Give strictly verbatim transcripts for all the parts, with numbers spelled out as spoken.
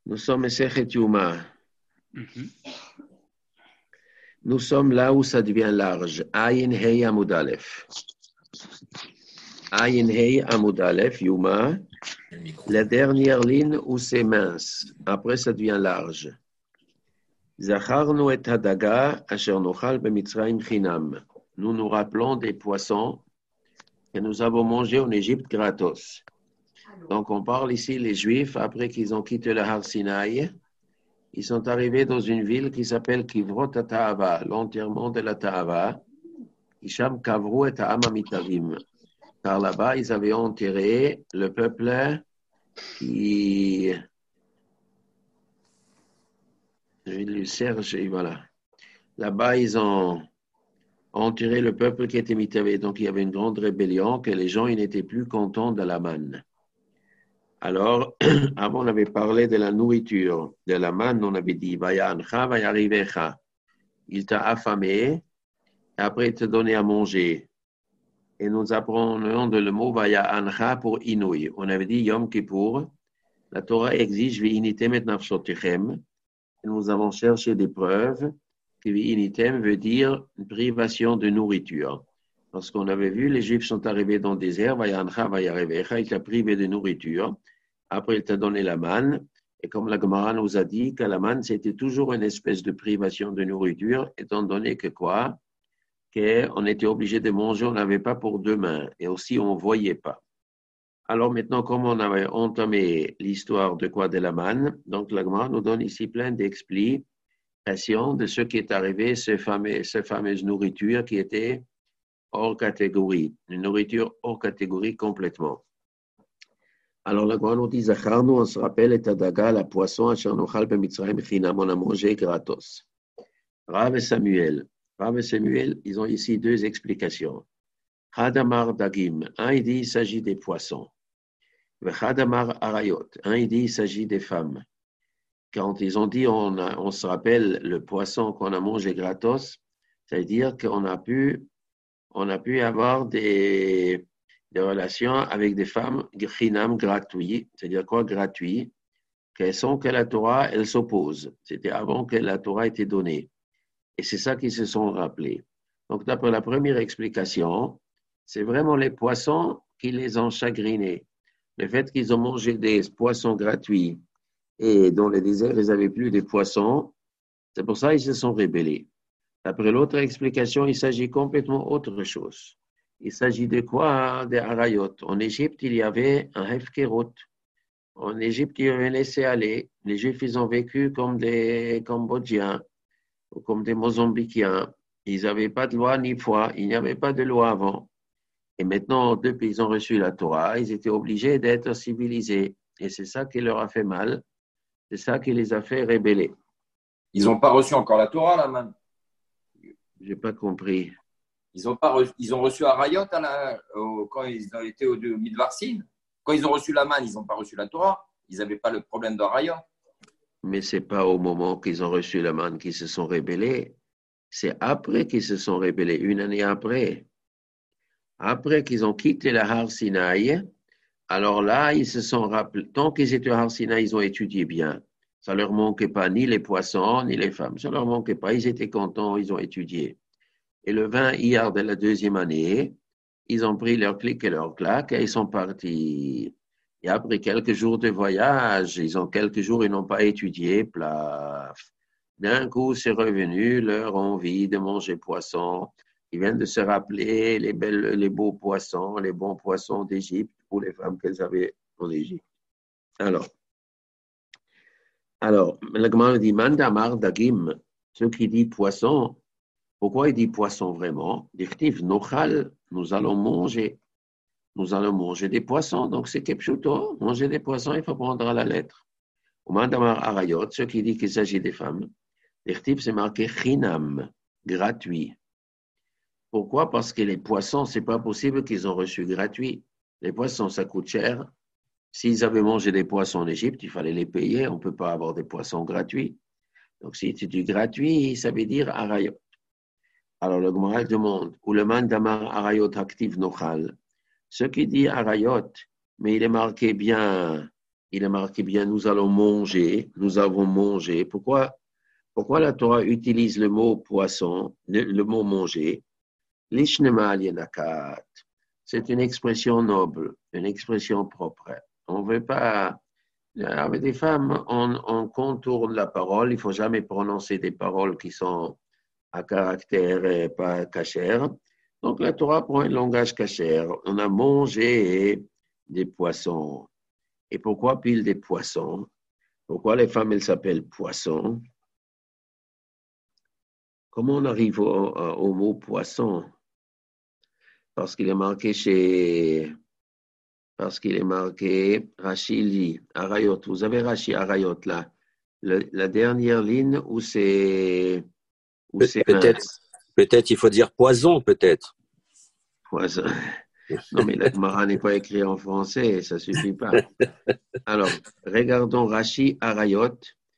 Nous sommes Mesechet Yuma. Mhm. Nous sommes là où ça devient large. Ayin Hei Amud Aleph. Ayin Hei Amud Aleph, Yuma. La dernière ligne où c'est mince. Après, ça devient large. Zacharnu et hadaga asher nochal b'mitzrayim chinam. Nous nous rappelons des poissons que nous avons mangés en Égypte gratos. Donc, on parle ici, les Juifs, après qu'ils ont quitté le Har Sinaï, ils sont arrivés dans une ville qui s'appelle Kivrot HaTa'ava, l'enterrement de la Ta'ava. Isham Kavru et Ha'am Amitavim. Car là-bas, ils avaient enterré le peuple qui... Le Serge, et voilà. Là-bas, ils ont enterré le peuple qui était mitavé. Donc, il y avait une grande rébellion, que les gens ils n'étaient plus contents de la manne. Alors, avant, on avait parlé de la nourriture. De la manne, on avait dit, Vaya ancha, vaya rivecha. Il t'a affamé, et après, il t'a donné à manger. Et nous apprenons de le mot Vaya ancha pour inouï. On avait dit Yom Kippour. La Torah exige Ve'initem et nafshotechem. Et nous avons cherché des preuves que Ve'initem veut dire une privation de nourriture. Parce qu'on avait vu, les Juifs sont arrivés dans le désert, Vaya ancha, vaya rivecha, il t'a privé de nourriture. Après, il t'a donné la manne. Et comme la Gemara nous a dit que la manne, c'était toujours une espèce de privation de nourriture, étant donné que quoi? Qu'on était obligé de manger, on n'avait pas pour demain. Et aussi, on ne voyait pas. Alors maintenant, comme on avait entamé l'histoire de quoi? De la manne, donc la Gemara nous donne ici plein d'explications de ce qui est arrivé, ce fameux, cette fameuse nourriture qui était hors catégorie. Une nourriture hors catégorie complètement. Alors, la Gemara nous dit, Zacharnu, on se rappelle, et Tadaga, la poisson, Asher Nochal b'Mitzrayim chinam, on a mangé gratos. Rav et Samuel. Rav et Samuel, ils ont ici deux explications. Hadamar Dagim, un il dit, il s'agit des poissons. Hadamar Arayot, un il dit, il s'agit des femmes. Quand ils ont dit, on, a, on se rappelle le poisson qu'on a mangé gratos, ça veut dire qu'on a pu, on a pu avoir des... des relations avec des femmes chinam gratuites, c'est-à-dire quoi gratuit, qu'elles sont que la Torah, elle s'oppose. C'était avant que la Torah ait été donnée. Et c'est ça qu'ils se sont rappelés. Donc, d'après la première explication, c'est vraiment les poissons qui les ont chagrinés. Le fait qu'ils ont mangé des poissons gratuits et dans le désert, ils n'avaient plus de poissons, c'est pour ça qu'ils se sont rébellés. D'après l'autre explication, il s'agit complètement autre chose. Il s'agit de quoi? Des harayot. En Égypte, il y avait un hefkerot. En Égypte, ils avaient laissé aller. Les Juifs, ils ont vécu comme des Cambodgiens ou comme des Mozambiquiens. Ils n'avaient pas de loi ni foi. Il n'y avait pas de loi avant. Et maintenant, depuis qu'ils ont reçu la Torah, ils étaient obligés d'être civilisés. Et c'est ça qui leur a fait mal. C'est ça qui les a fait rébeller. Ils n'ont pas reçu encore la Torah, là, man. Je n'ai pas compris. Ils ont, pas reçu, ils ont reçu Arayot à la, au, quand ils ont été au, au Midvarsin. Quand ils ont reçu la manne, ils n'ont pas reçu la Torah. Ils n'avaient pas le problème d'Arayot. Mais ce n'est pas au moment qu'ils ont reçu la manne qu'ils se sont rébellés. C'est après qu'ils se sont rébellés, une année après. Après qu'ils ont quitté la Har Sinaï, alors là, ils se sont rappelés. Tant qu'ils étaient au Har Sinaï, ils ont étudié bien. Ça ne leur manquait pas ni les poissons, ni les femmes. Ça ne leur manquait pas. Ils étaient contents, ils ont étudié. Et le vingt Iyar de la deuxième année, ils ont pris leur clic et leur claque et ils sont partis. Et après quelques jours de voyage, ils ont quelques jours, ils n'ont pas étudié, plaf. D'un coup, c'est revenu leur envie de manger poisson. Ils viennent de se rappeler les, belles, les beaux poissons, les bons poissons d'Égypte pour les femmes qu'elles avaient en Égypte. Alors, alors, le Gemara dit Mandamar Dagim, ce qui dit poisson. Pourquoi il dit poisson vraiment? Dichtiv, nochal, nous allons manger. Nous allons manger des poissons. Donc c'est kepchuto, manger des poissons, il faut prendre à la lettre. Au Mandamar Arayot, ce qui dit qu'il s'agit des femmes. Dichtiv, c'est marqué chinam, gratuit. Pourquoi? Parce que les poissons, c'est pas possible qu'ils ont reçu gratuit. Les poissons, ça coûte cher. S'ils avaient mangé des poissons en Égypte, il fallait les payer. On ne peut pas avoir des poissons gratuits. Donc si c'est du gratuit, ça veut dire Arayot. Alors, le Gemara demande, ou le mandamar arayot active nochal, ce qui dit arayot, mais il est marqué bien, il est marqué bien, nous allons manger, nous avons mangé. Pourquoi, pourquoi la Torah utilise le mot poisson, le, le mot manger? L'ishnemal yenakat. C'est une expression noble, une expression propre. On ne veut pas. Avec des femmes, on, on contourne la parole. Il ne faut jamais prononcer des paroles qui sont à caractère pas cachère. Donc la Torah prend un langage cachère. On a mangé des poissons. Et pourquoi pile des poissons? Pourquoi les femmes, elles s'appellent poissons? Comment on arrive au, au mot poisson? Parce qu'il est marqué chez... Parce qu'il est marqué Rashi Arayot. Vous avez Rashi Arayot là. Le, la dernière ligne où c'est... Où Pe- c'est peut-être, peut-être il faut dire poison, peut-être. Poison. Non, mais la Gemara n'est pas écrite en français, ça ne suffit pas. Alors, regardons Rashi Arayot.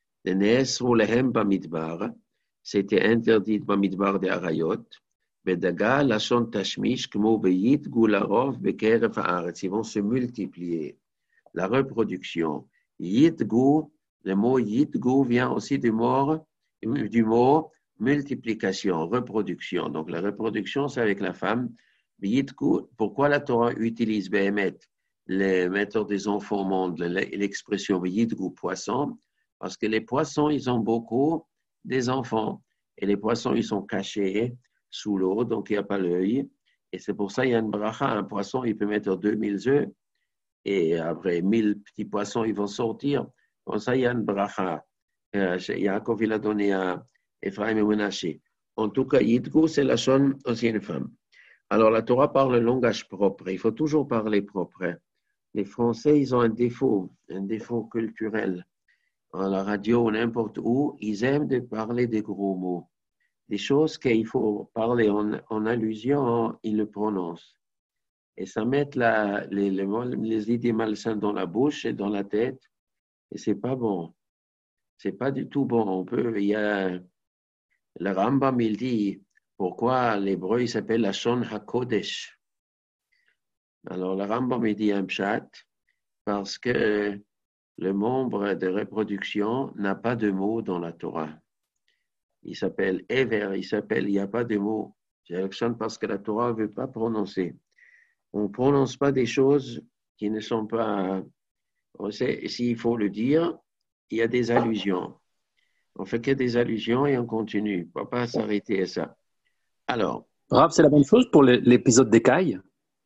C'était interdit Bamidbar de Arayot. Bedaga, Lachon Tashmish, Kmo Beyit, Gularov, Bekeref Haaretz. Ils vont se multiplier. La reproduction. Yitgu, le mot Yitgu vient aussi du mot, du mot multiplication, reproduction. Donc, la reproduction, c'est avec la femme. Yitgu, pourquoi la Torah utilise Behemet, les metteurs des enfants au monde, l'expression Yitgu, poisson? Parce que les poissons, ils ont beaucoup des enfants. Et les poissons, ils sont cachés sous l'eau, donc il n'y a pas l'œil. Et c'est pour ça qu'il y a une bracha. Un poisson, il peut mettre deux mille œufs. Et après, mille petits poissons, ils vont sortir. Comme ça, il y a une bracha. Euh, Yaakov, il a donné à Ephraim et Menaché. En tout cas, Yitgu, c'est la chaîne aussi une femme. Alors, la Torah parle le langage propre. Il faut toujours parler propre. Les Français, ils ont un défaut, un défaut culturel. À la radio ou n'importe où, ils aiment de parler des gros mots. Des choses qu'il faut parler en, en allusion, ils le prononcent. Et ça met la, les, les, les idées malsaines dans la bouche et dans la tête. Et c'est pas bon. C'est pas du tout bon. On peut, il y a, le Rambam, il dit, pourquoi l'hébreu, il s'appelle la Shon HaKodesh. Alors, le Rambam, il dit un pshat, parce que le membre de reproduction n'a pas de mot dans la Torah. Il s'appelle Ever, il s'appelle, il n'y a pas de mot. C'est parce que la Torah ne veut pas prononcer. On ne prononce pas des choses qui ne sont pas... On sait, s'il faut le dire, il y a des allusions. On fait que des allusions et on continue. On ne peut pas s'arrêter à ça. Alors... Rav, c'est la même chose pour l'épisode d'Écaille?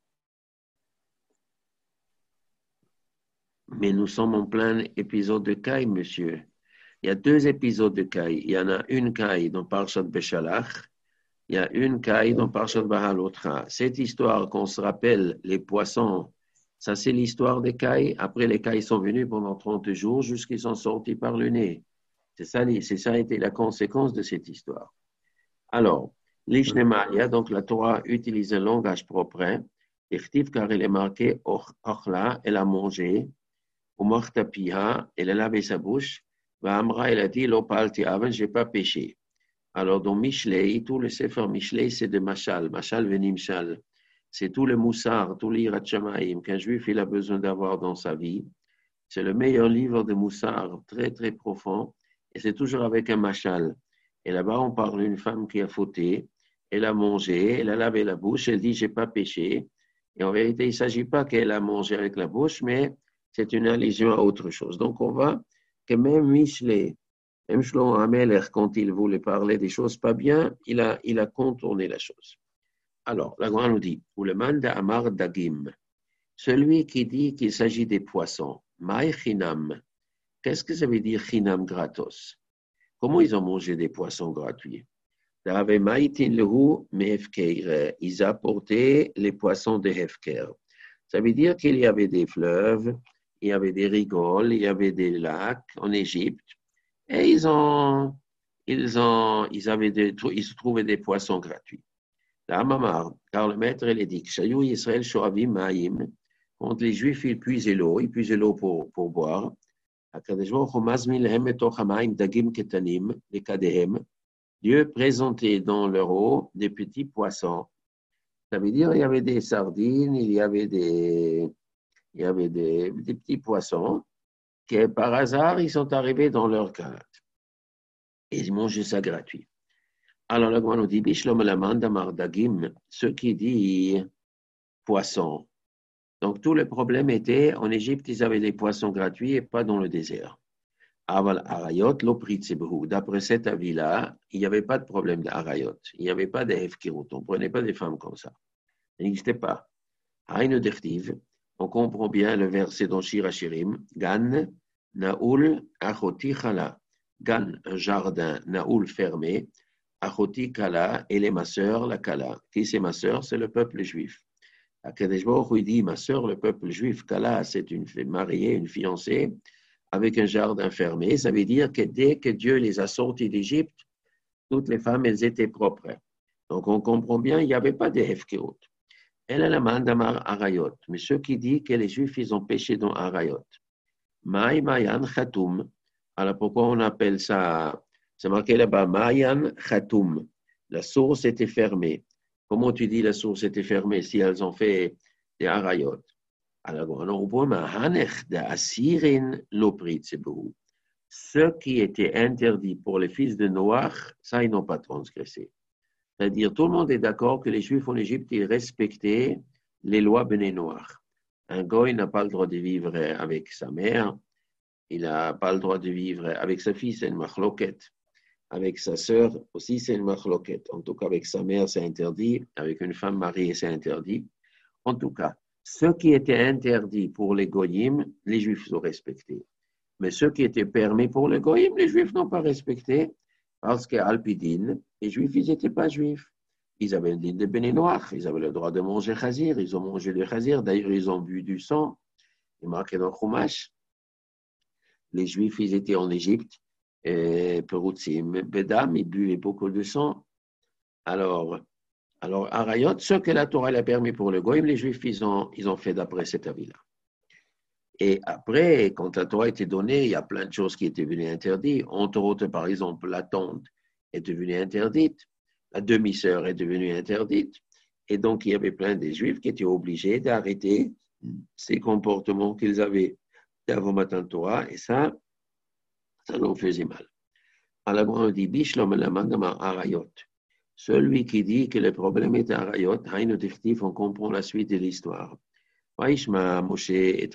Mais nous sommes en plein épisode de Caï, monsieur. Il y a deux épisodes de Caï. Il y en a une Caï dans Parshat Beshalach. Il y a une Caï dans Parshat Bahalotra. Cette histoire qu'on se rappelle, les poissons, ça c'est l'histoire des Caï. Après, les Caï sont venus pendant trente jours jusqu'à qu'ils sont sortis par le nez. C'est ça, c'est ça a été la conséquence de cette histoire. Alors, l'Ishnemalia, donc la Torah utilise un langage propre. Echtiv, car il est marqué Ochla, elle a mangé. Umartapiha, elle a lavé sa bouche. Amra, elle a dit Lopalti Aven, je n'ai pas péché. Alors, dans Mishlei, tout le Sefer Mishlei, c'est de Machal, Machal Venimshal. C'est tout le Moussar, tout l'Irat Shamaim qu'un juif il a besoin d'avoir dans sa vie. C'est le meilleur livre de Moussar, très très profond, et c'est toujours avec un Machal. Et là-bas, on parle d'une femme qui a fauté, elle a mangé, elle a lavé la bouche, elle dit, j'ai pas péché. Et en vérité, il ne s'agit pas qu'elle a mangé avec la bouche, mais c'est une allusion à autre chose. Donc, on voit que même Mishlei, même Shlomo Ameler, quand il voulait parler des choses pas bien, il a, il a contourné la chose. Alors, la Gemara nous dit, ou le manda amar dagim, celui qui dit qu'il s'agit des poissons, maï chinam, qu'est-ce que ça veut dire chinam gratos? Comment ils ont mangé des poissons gratuits? Ils apportaient les poissons de Hefker. Ça veut dire qu'il y avait des fleuves, il y avait des rigoles, il y avait des lacs en Égypte, et ils ont, ils ont, ils avaient des, ils se trouvaient des poissons gratuits. La Mamar, car le maître il dit que Shayou Yisrael Shoavim Maïm, quand les Juifs ils puisaient l'eau, ils puisaient l'eau pour, pour boire. Dieu présentait dans leur eau des petits poissons. Ça veut dire qu'il y avait des sardines, il y avait des, il y avait des, des petits poissons. que par hasard, ils sont arrivés dans leur carte. Et ils mangent ça gratuit. Alors, le Gemara nous dit, Bishlom Laman Damar Dagim, ce qui dit poisson. Donc, tout le problème était, en Égypte, ils avaient des poissons gratuits et pas dans le désert. Aval Arayot, l'Opritzebehu. D'après cet avis-là, il n'y avait pas de problème d'Arayot. Il n'y avait pas de Hefkirut. On ne prenait pas des femmes comme ça. Ça n'existait pas. Haïne Dertiv, on comprend bien le verset dans Shir Hashirim, Gan, Naoul, Achoti Chala. Gan, un jardin, Naoul fermé, Achoti Kala, elle est ma sœur, la Kala. Qui c'est ma sœur? C'est le peuple juif. Akadosh Baruch Hu, il dit, ma sœur, le peuple juif, Kala, c'est une mariée, une fiancée, avec un jardin fermé. Ça veut dire que dès que Dieu les a sortis d'Égypte, toutes les femmes, elles étaient propres. Donc, on comprend bien, il n'y avait pas de Hefkerut. Elle a la mandamar Arayot. Mais ceux qui disent que les Juifs, ils ont péché dans Arayot. Maï Mayan Khatoum. Alors, pourquoi on appelle ça? C'est marqué là-bas, Mayan Khatoum. La source était fermée. Comment tu dis la source était fermée si elles ont fait des Arayot? Alors, on voit Mahanech de Asirin Loprit Sebehu. Ce qui était interdit pour les fils de Noach, ça, ils n'ont pas transgressé. C'est-à-dire, tout le monde est d'accord que les Juifs en Égypte, ils respectaient les lois Béné Noach. Un goy n'a pas le droit de vivre avec sa mère, il n'a pas le droit de vivre avec sa fille, c'est une machloquette. Avec sa sœur aussi, c'est une machloquette. En tout cas, avec sa mère, c'est interdit. Avec une femme mariée, c'est interdit. En tout cas, ce qui était interdit pour les goyim, les Juifs ont respecté. Mais ce qui était permis pour les goyim, les Juifs n'ont pas respecté. Parce qu'Alpidine, les Juifs, ils n'étaient pas Juifs. Ils avaient le din de Béné Noach, ils avaient le droit de manger chazir, ils ont mangé le chazir, d'ailleurs, ils ont bu du sang. Il est marqué dans le Chumash. Les Juifs, ils étaient en Égypte, et Perutzim, Bedam, ils buvaient beaucoup de sang. Alors, alors Arayot, ce que la Torah a permis pour le Goïm, les Juifs, ils ont, ils ont fait d'après cet avis-là. Et après, quand la Torah était donnée, il y a plein de choses qui étaient venues interdites. Entre autres, par exemple, la tante est devenue interdite, la demi-sœur est devenue interdite. Et donc, il y avait plein de Juifs qui étaient obligés d'arrêter ces comportements qu'ils avaient avant Matan Torah, et ça, ça leur faisait mal. Alors, on dit, Bishlom Lamandama Arayot. Celui qui dit que le problème est Arayot, Haïno Tiftif, on comprend la suite de l'histoire. Moshe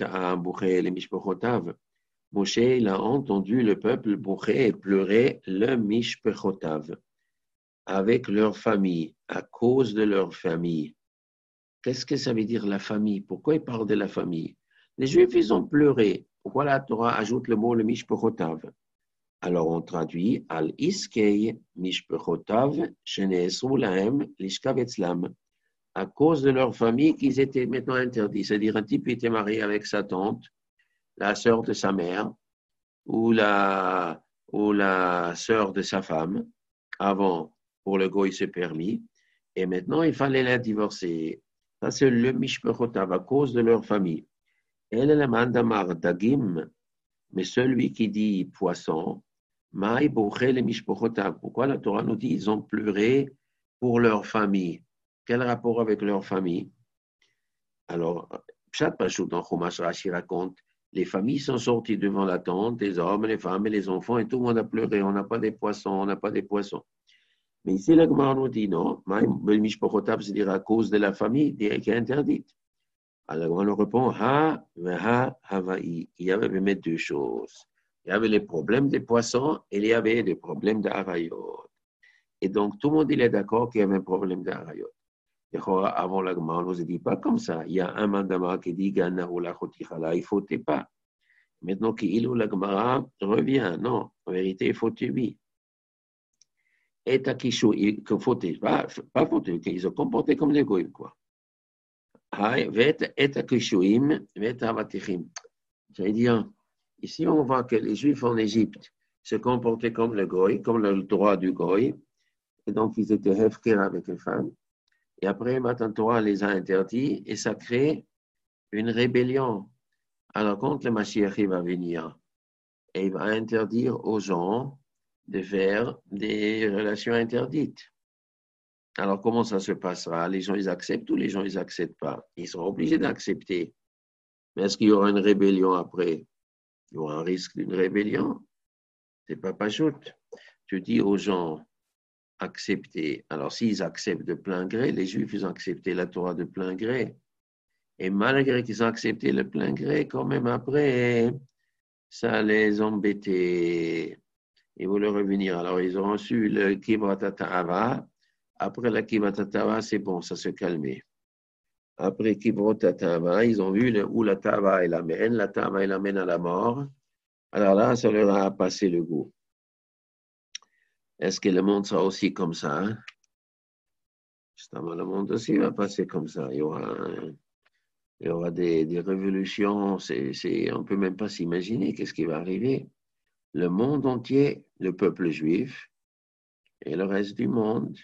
il a entendu le peuple boucher et pleurer le mishpechotav avec leur famille, à cause de leur famille. Qu'est-ce que ça veut dire la famille? Pourquoi il parle de la famille? Les Juifs, ils ont pleuré. Pourquoi la Torah ajoute le mot le mishpechotav? Alors on traduit al iskei mishpechotav sheneesru lahem lishkav etzlam. À cause de leur famille qu'ils étaient maintenant interdits. C'est-à-dire un type qui était marié avec sa tante, la sœur de sa mère, ou la, ou la sœur de sa femme. Avant, pour le goy, c'est permis. Et maintenant, il fallait la divorcer. Ça, c'est le mishpechotav, à cause de leur famille. Elle est la mandamar dagim, mais celui qui dit poisson, maï bouché le mishpechotav. Pourquoi la Torah nous dit ils ont pleuré pour leur famille? Quel rapport avec leur famille? Alors, Pshat Pachout dans Chumash Rashi raconte, les familles sont sorties devant la tente, les hommes, les femmes et les enfants, et tout le monde a pleuré. On n'a pas des poissons, on n'a pas des poissons. Mais ici, la Gemara nous dit non, c'est-à-dire à cause de la famille qui est interdite. Alors, on leur répond, ha, ha, havaï. Il y avait même deux choses. Il y avait les problèmes des poissons et il y avait les problèmes d'Arayot. Et donc, tout le monde il est d'accord qu'il y avait un problème d'Arayot. Avant la Gemara, on ne se dit pas comme ça. Il y a un mandama qui dit Gana ou la Chotichala, il ne fautait pas. Maintenant qu'il ou la Gemara revient, non, en vérité, il fautait oui. Et à Kishou, il ne fautait pas, pas fautait, ils se comportaient comme des goïms, quoi. Et à Kishouim, et à Vatichim. J'allais dire, ici on voit que les Juifs en Égypte se comportaient comme le goï, comme le droit du goï, et donc ils étaient hefker avec les femmes. Et après, Matan Torah les a interdits et ça crée une rébellion. Alors, quand le Mashiach va venir, et il va interdire aux gens de faire des relations interdites. Alors, comment ça se passera? Les gens, ils acceptent ou les gens, ils n'acceptent pas? Ils seront obligés d'accepter. Mais est-ce qu'il y aura une rébellion après? Il y aura un risque d'une rébellion. C'est pas pachout. Tu dis aux gens, accepter. Alors, s'ils acceptent de plein gré, les Juifs, ils ont accepté la Torah de plein gré. Et malgré qu'ils ont accepté le plein gré, quand même après, ça les embêtait. Ils voulaient revenir. Alors, ils ont reçu le Kibrat Ta'ava. Après la Kibrat Ta'ava, c'est bon, ça se calmait. Après Kibrat Ta'ava, ils ont vu le, où la Ta'ava, elle amène. La Ta'ava, elle amène à la mort. Alors là, ça leur a passé le goût. Est-ce que le monde sera aussi comme ça? Hein? Justement, le monde aussi va passer comme ça. Il y aura, il y aura des, des révolutions. C'est, c'est, on ne peut même pas s'imaginer qu'est-ce qui va arriver. Le monde entier, le peuple juif et le reste du monde.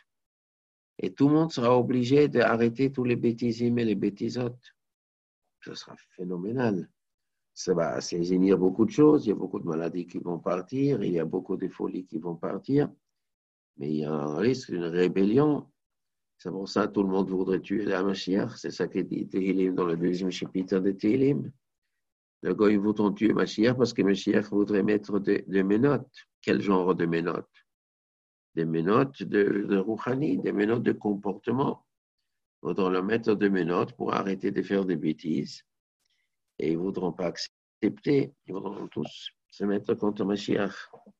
Et tout le monde sera obligé d'arrêter tous les bêtisimes et les bêtisotes. Ce sera phénoménal. Ça va assaisonner beaucoup de choses. Il y a beaucoup de maladies qui vont partir. Il y a beaucoup de folies qui vont partir. Mais il y a un risque d'une rébellion. C'est pour ça que tout le monde voudrait tuer la Mashiach. C'est ça qui dit Tehillim dans le deuxième chapitre de Tehillim. Le gars, ils voudront tuer Mashiach parce que Mashiach voudrait mettre des de ménotes. Quel genre de ménotes? Des ménotes de, de Rouhani, des ménotes de comportement. Ils voudront le mettre de ménotes pour arrêter de faire des bêtises. Et ils ne voudront pas accepter. Ils voudront tous se mettre contre Mashiach.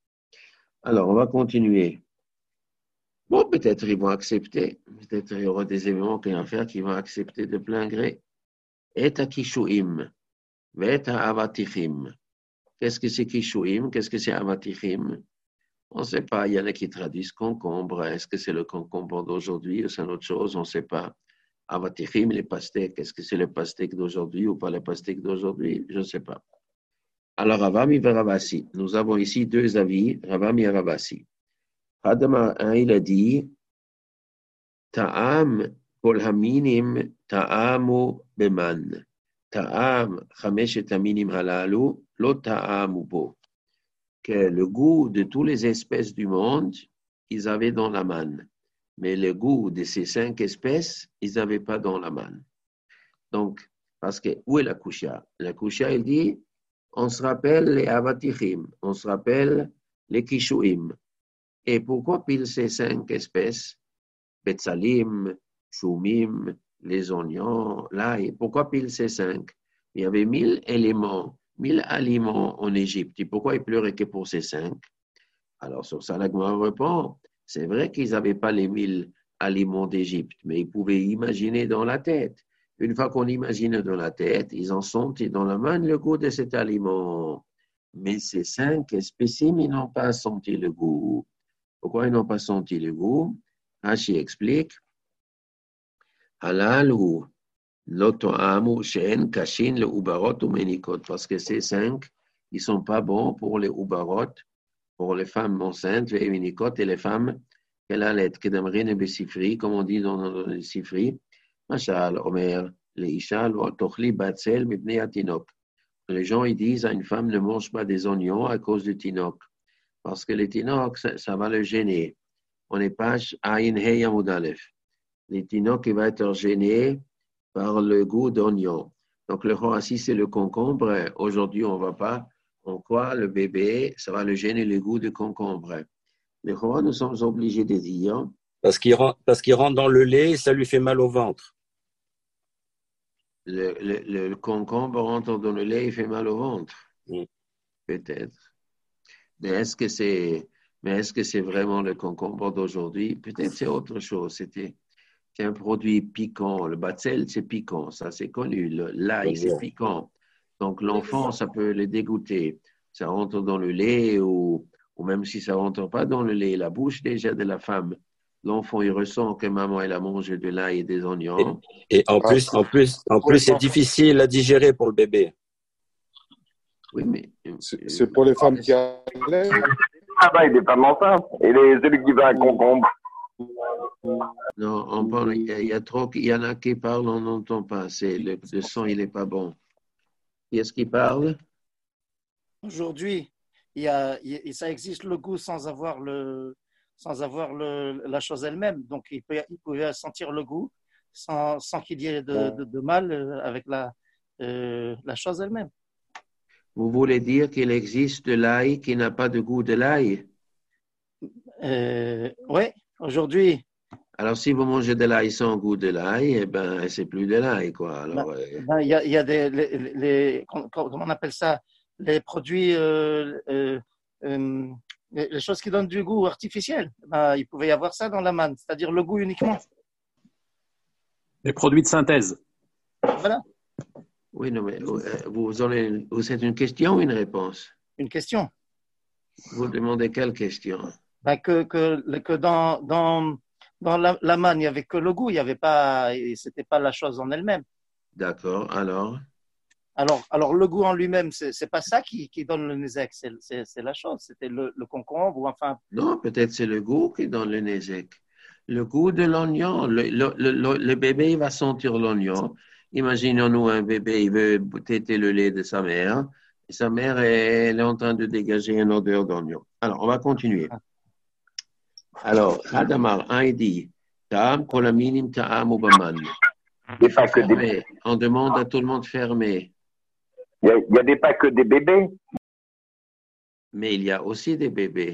Alors, on va continuer. Bon, peut-être ils vont accepter. Peut-être il y aura des événements qu'il y a à faire qui vont accepter de plein gré. Et à Kishuim. Et à Avatichim. Qu'est-ce que c'est Kishuim? Qu'est-ce que c'est Avatichim? On ne sait pas. Il y en a qui traduisent concombre. Est-ce que c'est le concombre d'aujourd'hui ou c'est une autre chose? On ne sait pas. Avatichim, les pastèques. Est-ce que c'est le pastèque d'aujourd'hui ou pas le pastèque d'aujourd'hui? Je ne sais pas. Alors, Ravami et Ravasi. Nous avons ici deux avis, Ravami et Ravasi. Adam, il a dit Ta'am kol haminim ta'amu beman. Ta'am chameshet haminim halalu lo ta'amu bo. Que le goût de toutes les espèces du monde, ils avaient dans la manne. Mais le goût de ces cinq espèces, ils n'avaient pas dans la manne. Donc, parce que, où est la kusha? La kusha, il dit, on se rappelle les avatichim, on se rappelle les kishuim. Et pourquoi pile ces cinq espèces? Betsalim, choumim, les oignons, l'ail. Pourquoi pile ces cinq? Il y avait mille éléments, mille aliments en Égypte. Et pourquoi ils pleuraient que pour ces cinq? Alors sur ça, la Gemara répond, c'est vrai qu'ils n'avaient pas les mille aliments d'Égypte, mais ils pouvaient imaginer dans la tête. Une fois qu'on imagine dans la tête, ils en sentent dans la main le goût de cet aliment. Mais ces cinq espèces, ils n'ont pas senti le goût. Pourquoi ils n'ont pas senti le goût? Rashi explique. Halal ou l'otoamu shen kashin le ubarot ou menikot. Parce que ces cinq, ils ne sont pas bons pour les ubarot, pour les femmes enceintes, les menikot et les femmes qu'elle allait. Kedamrin et besifri, comme on dit dans les sifri. Machal, Omer, les ishal, tochli batzel, mibnei atinok. Les gens, ils disent à une femme, ne mange pas des oignons à cause du tinok. Parce que les tinocs, ça, ça va le gêner. On est page Aïn Hey Amud Aleph. Les tinocs, il va être gêné par le goût d'oignon. Donc, le roi, si c'est le concombre, aujourd'hui, on ne va pas. En quoi le bébé, ça va le gêner le goût de concombre. Le roi, nous sommes obligés de dire. Parce qu'il rentre, parce qu'il rentre dans le lait et ça lui fait mal au ventre. Le, le, le concombre rentre dans le lait, il fait mal au ventre. Mm. Peut-être. Mais est-ce que c'est, mais est-ce que c'est vraiment le concombre d'aujourd'hui? Peut-être c'est autre chose. C'était, c'est un produit piquant. Le batzel, c'est piquant. Ça, c'est connu. Le, l'ail, c'est piquant. Donc, l'enfant, ça peut le dégoûter. Ça rentre dans le lait ou, ou même si ça rentre pas dans le lait, la bouche déjà de la femme, l'enfant, il ressent que maman, elle a mangé de l'ail et des oignons. Et, et en plus, en plus, en plus, c'est difficile à digérer pour le bébé. Oui, mais. C'est, c'est pour les femmes qui allaitent. Ah ben, il n'est pas mental. Et les, celui qui veut un concombre. Non, on parle, il y, a, il y a trop, il y en a qui parlent, on n'entend pas. C'est, le, le son, il n'est pas bon. Qui est-ce qui parle? Aujourd'hui, il y a, il, ça existe le goût sans avoir, le, sans avoir le, la chose elle-même. Donc, il, peut, il pouvait sentir le goût sans, sans qu'il y ait de, de, de mal avec la, euh, la chose elle-même. Vous voulez dire qu'il existe de l'ail qui n'a pas de goût de l'ail? Euh, oui, aujourd'hui, Alors, si vous mangez de l'ail sans goût de l'ail, eh ben, c'est plus de l'ail, quoi. ben, Alors, euh, ben, il y a, il y a des, les, les- comment comment on appelle ça, les produits, euh, euh, euh, les les choses qui donnent du goût artificiel. Ben, il pouvait y avoir ça dans la manne, c'est-à-dire le goût uniquement. Les produits de synthèse. Voilà, oui, non, mais euh, vous, avez, vous êtes une question ou une réponse? une question. Vous demandez quelle question? Ben, que, que, que dans, dans, dans la, la manne, il n'y avait que le goût, il n'y avait pas, c'était pas la chose en elle-même. D'accord, alors? Alors, alors le goût en lui-même, c'est, c'est pas ça qui, qui donne le nézek, c'est, c'est, c'est la chose, c'était le, le concombre ou enfin. Non, peut-être c'est le goût qui donne le nézek. Le goût de l'oignon. Le, le, le, le bébé il va sentir l'oignon. Imaginons-nous un bébé, il veut téter le lait de sa mère. Et sa mère, elle est en train de dégager une odeur d'oignon. Alors, on va continuer. Alors, Hadamar, un il dit, Ta'am kolaminim ta'am ubaman. Il n'y a pas que des, On demande à tout le monde fermé. il y a, il y a des pas que des bébés. Mais il y a aussi des bébés.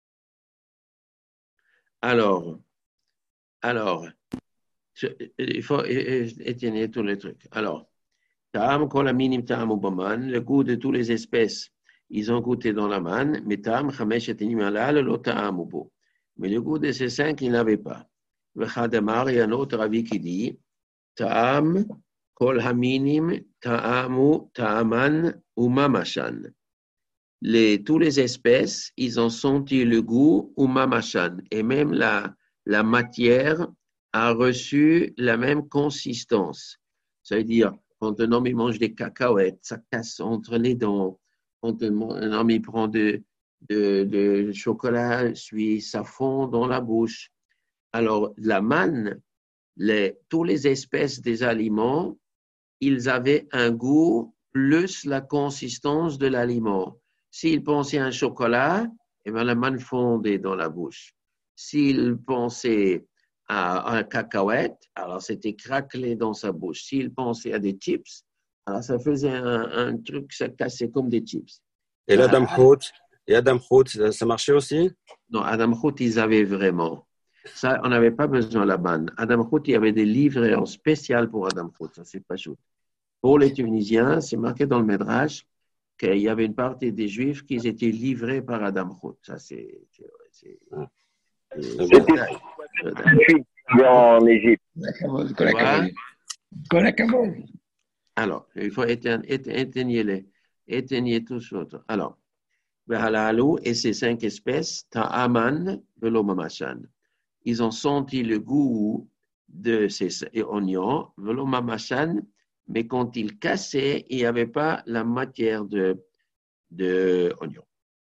Alors, alors, je- il faut é- é- éteindre tous les trucs. Alors, Ta'am kol aminim ta'am ubaman, le goût de toutes les espèces, ils ont goûté dans la manne, mais Ta'am chamesh et enim halal lo ta'am ubo. Mais le goût de ces cinq, ils n'avaient pas. V'chadamar, il y a un autre avis qui dit, Ta'am kol haminim ta'amu ta'aman umamashan. Les, toutes les espèces, ils ont senti le goût umamashan. Et même la, la matière a reçu la même consistance. Ça veut dire, quand un homme il mange des cacahuètes, ça casse entre les dents. Quand un homme il prend de, de, de chocolat suisse, ça fond dans la bouche. Alors, la manne, les, toutes les espèces des aliments, ils avaient un goût plus la consistance de l'aliment. S'ils pensaient à un chocolat, eh bien, la manne fondait dans la bouche. S'ils pensaient à un cacahuète, alors c'était craquelé dans sa bouche. S'ils pensaient à des chips, alors ça faisait un, un truc, ça cassait comme des chips. Et l'Adam Khout, et Adam Khout, ça, ça marchait aussi? Non, Adam Khout, ils avaient vraiment. Ça, on n'avait pas besoin de la manne. Adam Khout, il y avait des livres en spécial pour Adam Khout, ça c'est pas chaud. Pour les Tunisiens, c'est marqué dans le Midrash qu'il y avait une partie des Juifs qui étaient livrés par Adam Khout. Ça, c'est. c'est, c'est, c'est, c'est C'était celui en Égypte. Alors, il faut éteindre, éteigner les, éteigner tous autres. Alors, Behalalou et ces cinq espèces, Ta'aman, Velomamashan. Ils ont senti le goût de ces oignons, Velomamashan, mais quand ils cassaient, il n'y avait pas la matière de, de oignon.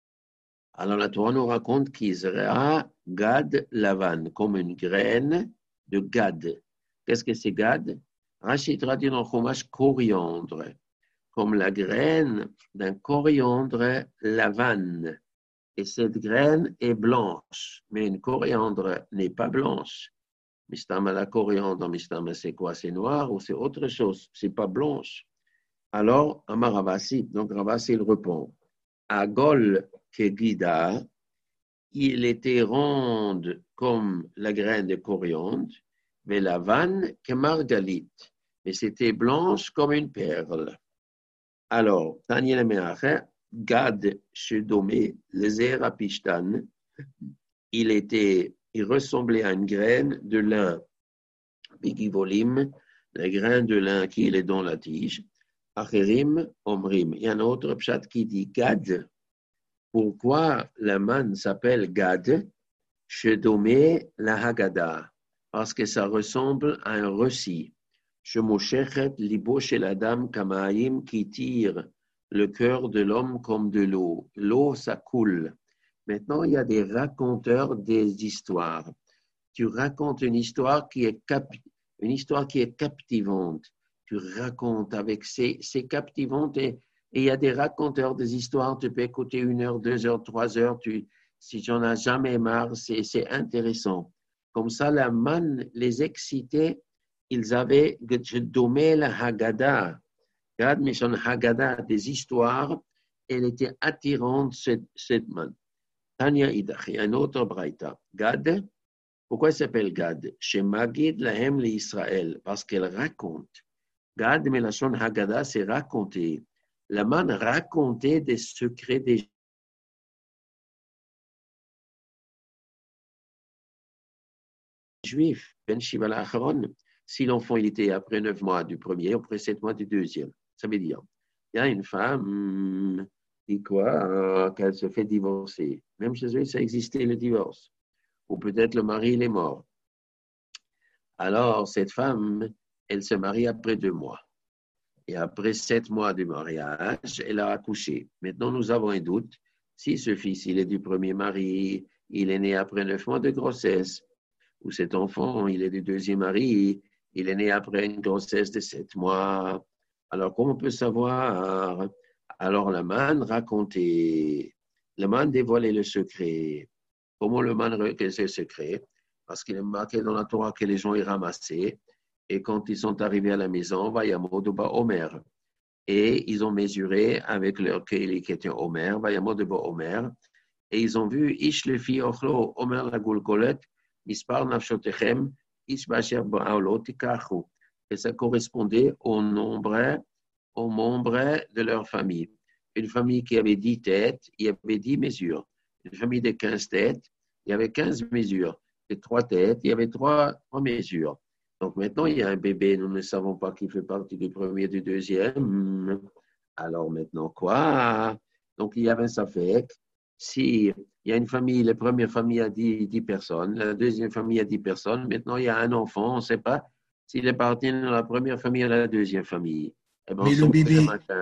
Alors la Torah nous raconte qu'Israël Gad Lavan, comme une graine de Gad. Qu'est-ce que c'est Gad? Rachid traduit dans le Chumash coriandre, comme la graine d'un coriandre Lavan. Et cette graine est blanche, mais une coriandre n'est pas blanche. Mistama la coriandre, mistama c'est quoi? C'est noir ou c'est autre chose? C'est pas blanche. Alors, Amar Ravasi, donc Ravasi il répond, Agol Kegida, il était ronde comme la graine de coriandre, mais la vanne que margalite, mais c'était blanche comme une perle. Alors, Daniel Meacher, Gad Shedomé, le Zerapishtan, il était, il ressemblait à une graine de lin, Bigivolim, la graine de lin qui est dans la tige, Acherim, Omrim. Il y a un autre pshat qui dit Gad. Pourquoi la manne s'appelle Gad? Shedomé la Haggadah, parce que ça ressemble à un récit. Shemoshechet libo shel adam kamaim, qui tire le cœur de l'homme comme de l'eau. L'eau, ça coule. Maintenant, il y a des raconteurs des histoires. Tu racontes une histoire qui est, cap... une histoire qui est captivante. Tu racontes avec ces, ces captivantes et, et il y a des raconteurs des histoires. Tu peux écouter une heure, deux heures, trois heures. Tu, si tu n'en as jamais marre, c'est, c'est intéressant. Comme ça, la manne les excitait. Ils avaient domé la Haggadah. Regarde, mais son Haggadah, des histoires elle était attirante, cette, cette manne. Tanya Idach, il y a un autre braïta. Gad, pourquoi elle s'appelle Gad? Chez Magid Lahem le Israël, parce qu'elle raconte. Gad, Melachon Haggadah, c'est raconter. La manne racontait des secrets des Juifs. Ben Shiva l'Acharon, si l'enfant il était après neuf mois du premier, après sept mois du deuxième. Ça veut dire, il y a une femme, dit quoi, euh, qu'elle se fait divorcer. Même chez eux, ça existait le divorce. Ou peut-être le mari, il est mort. Alors, cette femme, elle se marie après deux mois. Et après sept mois de mariage, elle a accouché. Maintenant, nous avons un doute. Si ce fils, il est du premier mari, il est né après neuf mois de grossesse, ou cet enfant, il est du deuxième mari, il est né après une grossesse de sept mois. Alors, comment on peut savoir? Alors, la manne racontait, la manne dévoilait le secret. Comment le manne recueillait le secret? Parce qu'il est marqué dans la Torah que les gens y ramassaient. Et quand ils sont arrivés à la maison, Vayamod ba Omer. Et ils ont mesuré avec leur keli qui était Omer, Vayamod ba Omer. Et ils ont vu Ish lefi ochlo, Omer la gulkolet, Mispar nafshotechem, Ish basher ba'olot tikachu. Et ça correspondait au nombre, au nombre de leur famille. Une famille qui avait dix têtes, il y avait dix mesures. Une famille de quinze têtes, il y avait quinze mesures. De trois têtes, il y avait trois, trois mesures. Donc maintenant, il y a un bébé, nous ne savons pas qui fait partie du premier et du deuxième. Alors maintenant, quoi? Donc il y avait un safek. Si il y a une famille, la première famille a dix, dix personnes, la deuxième famille a dix personnes, maintenant il y a un enfant, on ne sait pas s'il appartient à la première famille ou à la deuxième famille. Eh ben, Mais le bébé,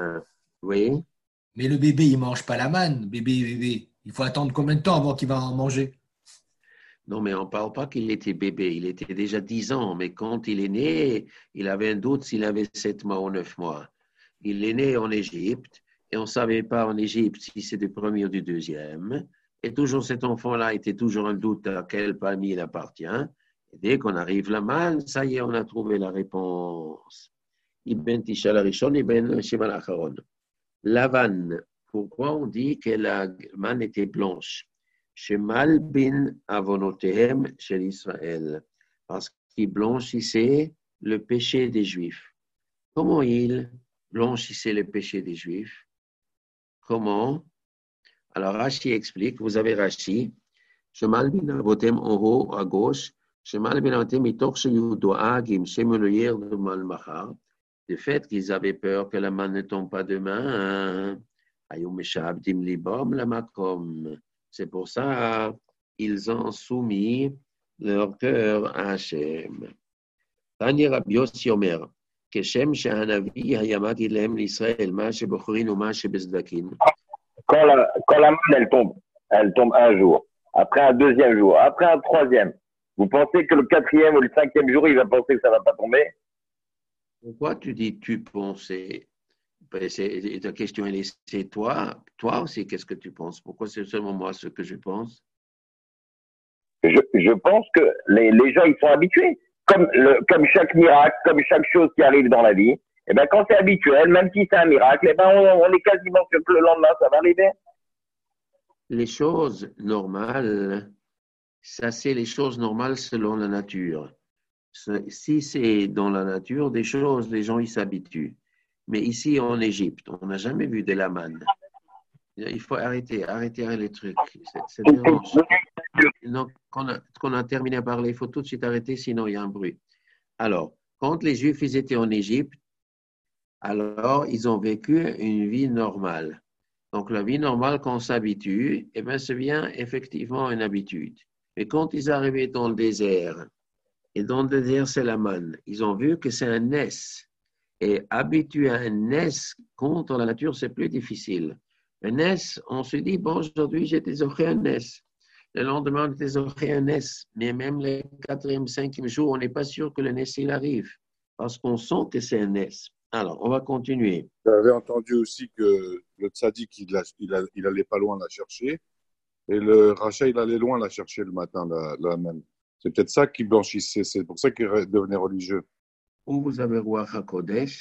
oui. mais le bébé, il ne mange pas la manne, bébé, bébé. Il faut attendre combien de temps avant qu'il va en manger? Non, mais on ne parle pas qu'il était bébé, il était déjà dix ans, mais quand il est né, il avait un doute s'il avait sept mois ou neuf mois. Il est né en Égypte, et on ne savait pas en Égypte si c'est du premier ou du deuxième. Et toujours cet enfant-là était toujours un doute à quelle famille il appartient. Et dès qu'on arrive là-bas, ça y est, on a trouvé la réponse. Ibn Tishal Arishon, Ibn Shimal Acharon. La vanne, pourquoi on dit que la manne était blanche? Chez Malbin Avonotehem chez Israël, parce qu'il blanchissait le péché des Juifs. Comment il blanchissait le péché des Juifs? Comment? Alors Rashi explique, vous avez Rashi, chez Malbin Avotem en haut à gauche, chez Malbin Avotem mitor chez Yudoagim, chez Meloyer de Malmachar, le fait qu'ils avaient peur que la manne ne tombe pas demain, Ayom Meshabdim Libam Lamakom. C'est pour ça qu'ils ont soumis leur cœur à Hachem. Tanya Rabbi Yossi Omer, Keshem Shehanavi Hayamagid Lehem l'Israël, Ma Shebchorin ou Ma Shebezdakin. Quand la, quand la manne, elle tombe, elle tombe un jour, après un deuxième jour, après un troisième, vous pensez que le quatrième ou le cinquième jour, il va penser que ça ne va pas tomber? Pourquoi tu dis tu pensais? C'est, ta question, elle est, c'est toi. Toi aussi, qu'est-ce que tu penses? Pourquoi c'est seulement moi ce que je pense? Je, je pense que les, les gens, ils sont habitués. Comme, le, comme chaque miracle, comme chaque chose qui arrive dans la vie, et ben quand c'est habituel, même si c'est un miracle, et ben on, on est quasiment sûr que le lendemain, ça va arriver. Les choses normales, ça c'est les choses normales selon la nature. Si c'est dans la nature, des choses, les gens, ils s'habituent. Mais ici, en Égypte, on n'a jamais vu de la manne. Il faut arrêter, arrêter les trucs. C'est, c'est dérange. Donc, quand on, a, quand on a terminé à parler, il faut tout de suite arrêter, sinon il y a un bruit. Alors, quand les Juifs ils étaient en Égypte, alors ils ont vécu une vie normale. Donc, la vie normale, quand on s'habitue, eh bien, ça devient effectivement une habitude. Mais quand ils arrivaient dans le désert, et dans le désert, c'est la manne, ils ont vu que c'est un nes. Et habitué à un nes contre la nature, c'est plus difficile. Un nes, on se dit, bon, aujourd'hui, j'ai désoré un nes. Le lendemain, on a désoré un nes. Mais même le quatrième, cinquième jour, on n'est pas sûr que le nes, il arrive. Parce qu'on sent que c'est un nes. Alors, on va continuer. J'avais entendu aussi que le tzaddik, il, a, il, a, il allait pas loin la chercher. Et le rachat, il allait loin la chercher le matin, la, la manne. C'est peut-être ça qui blanchissait. C'est pour ça qu'il devenait religieux. Où vous avez Ruach HaKodesh,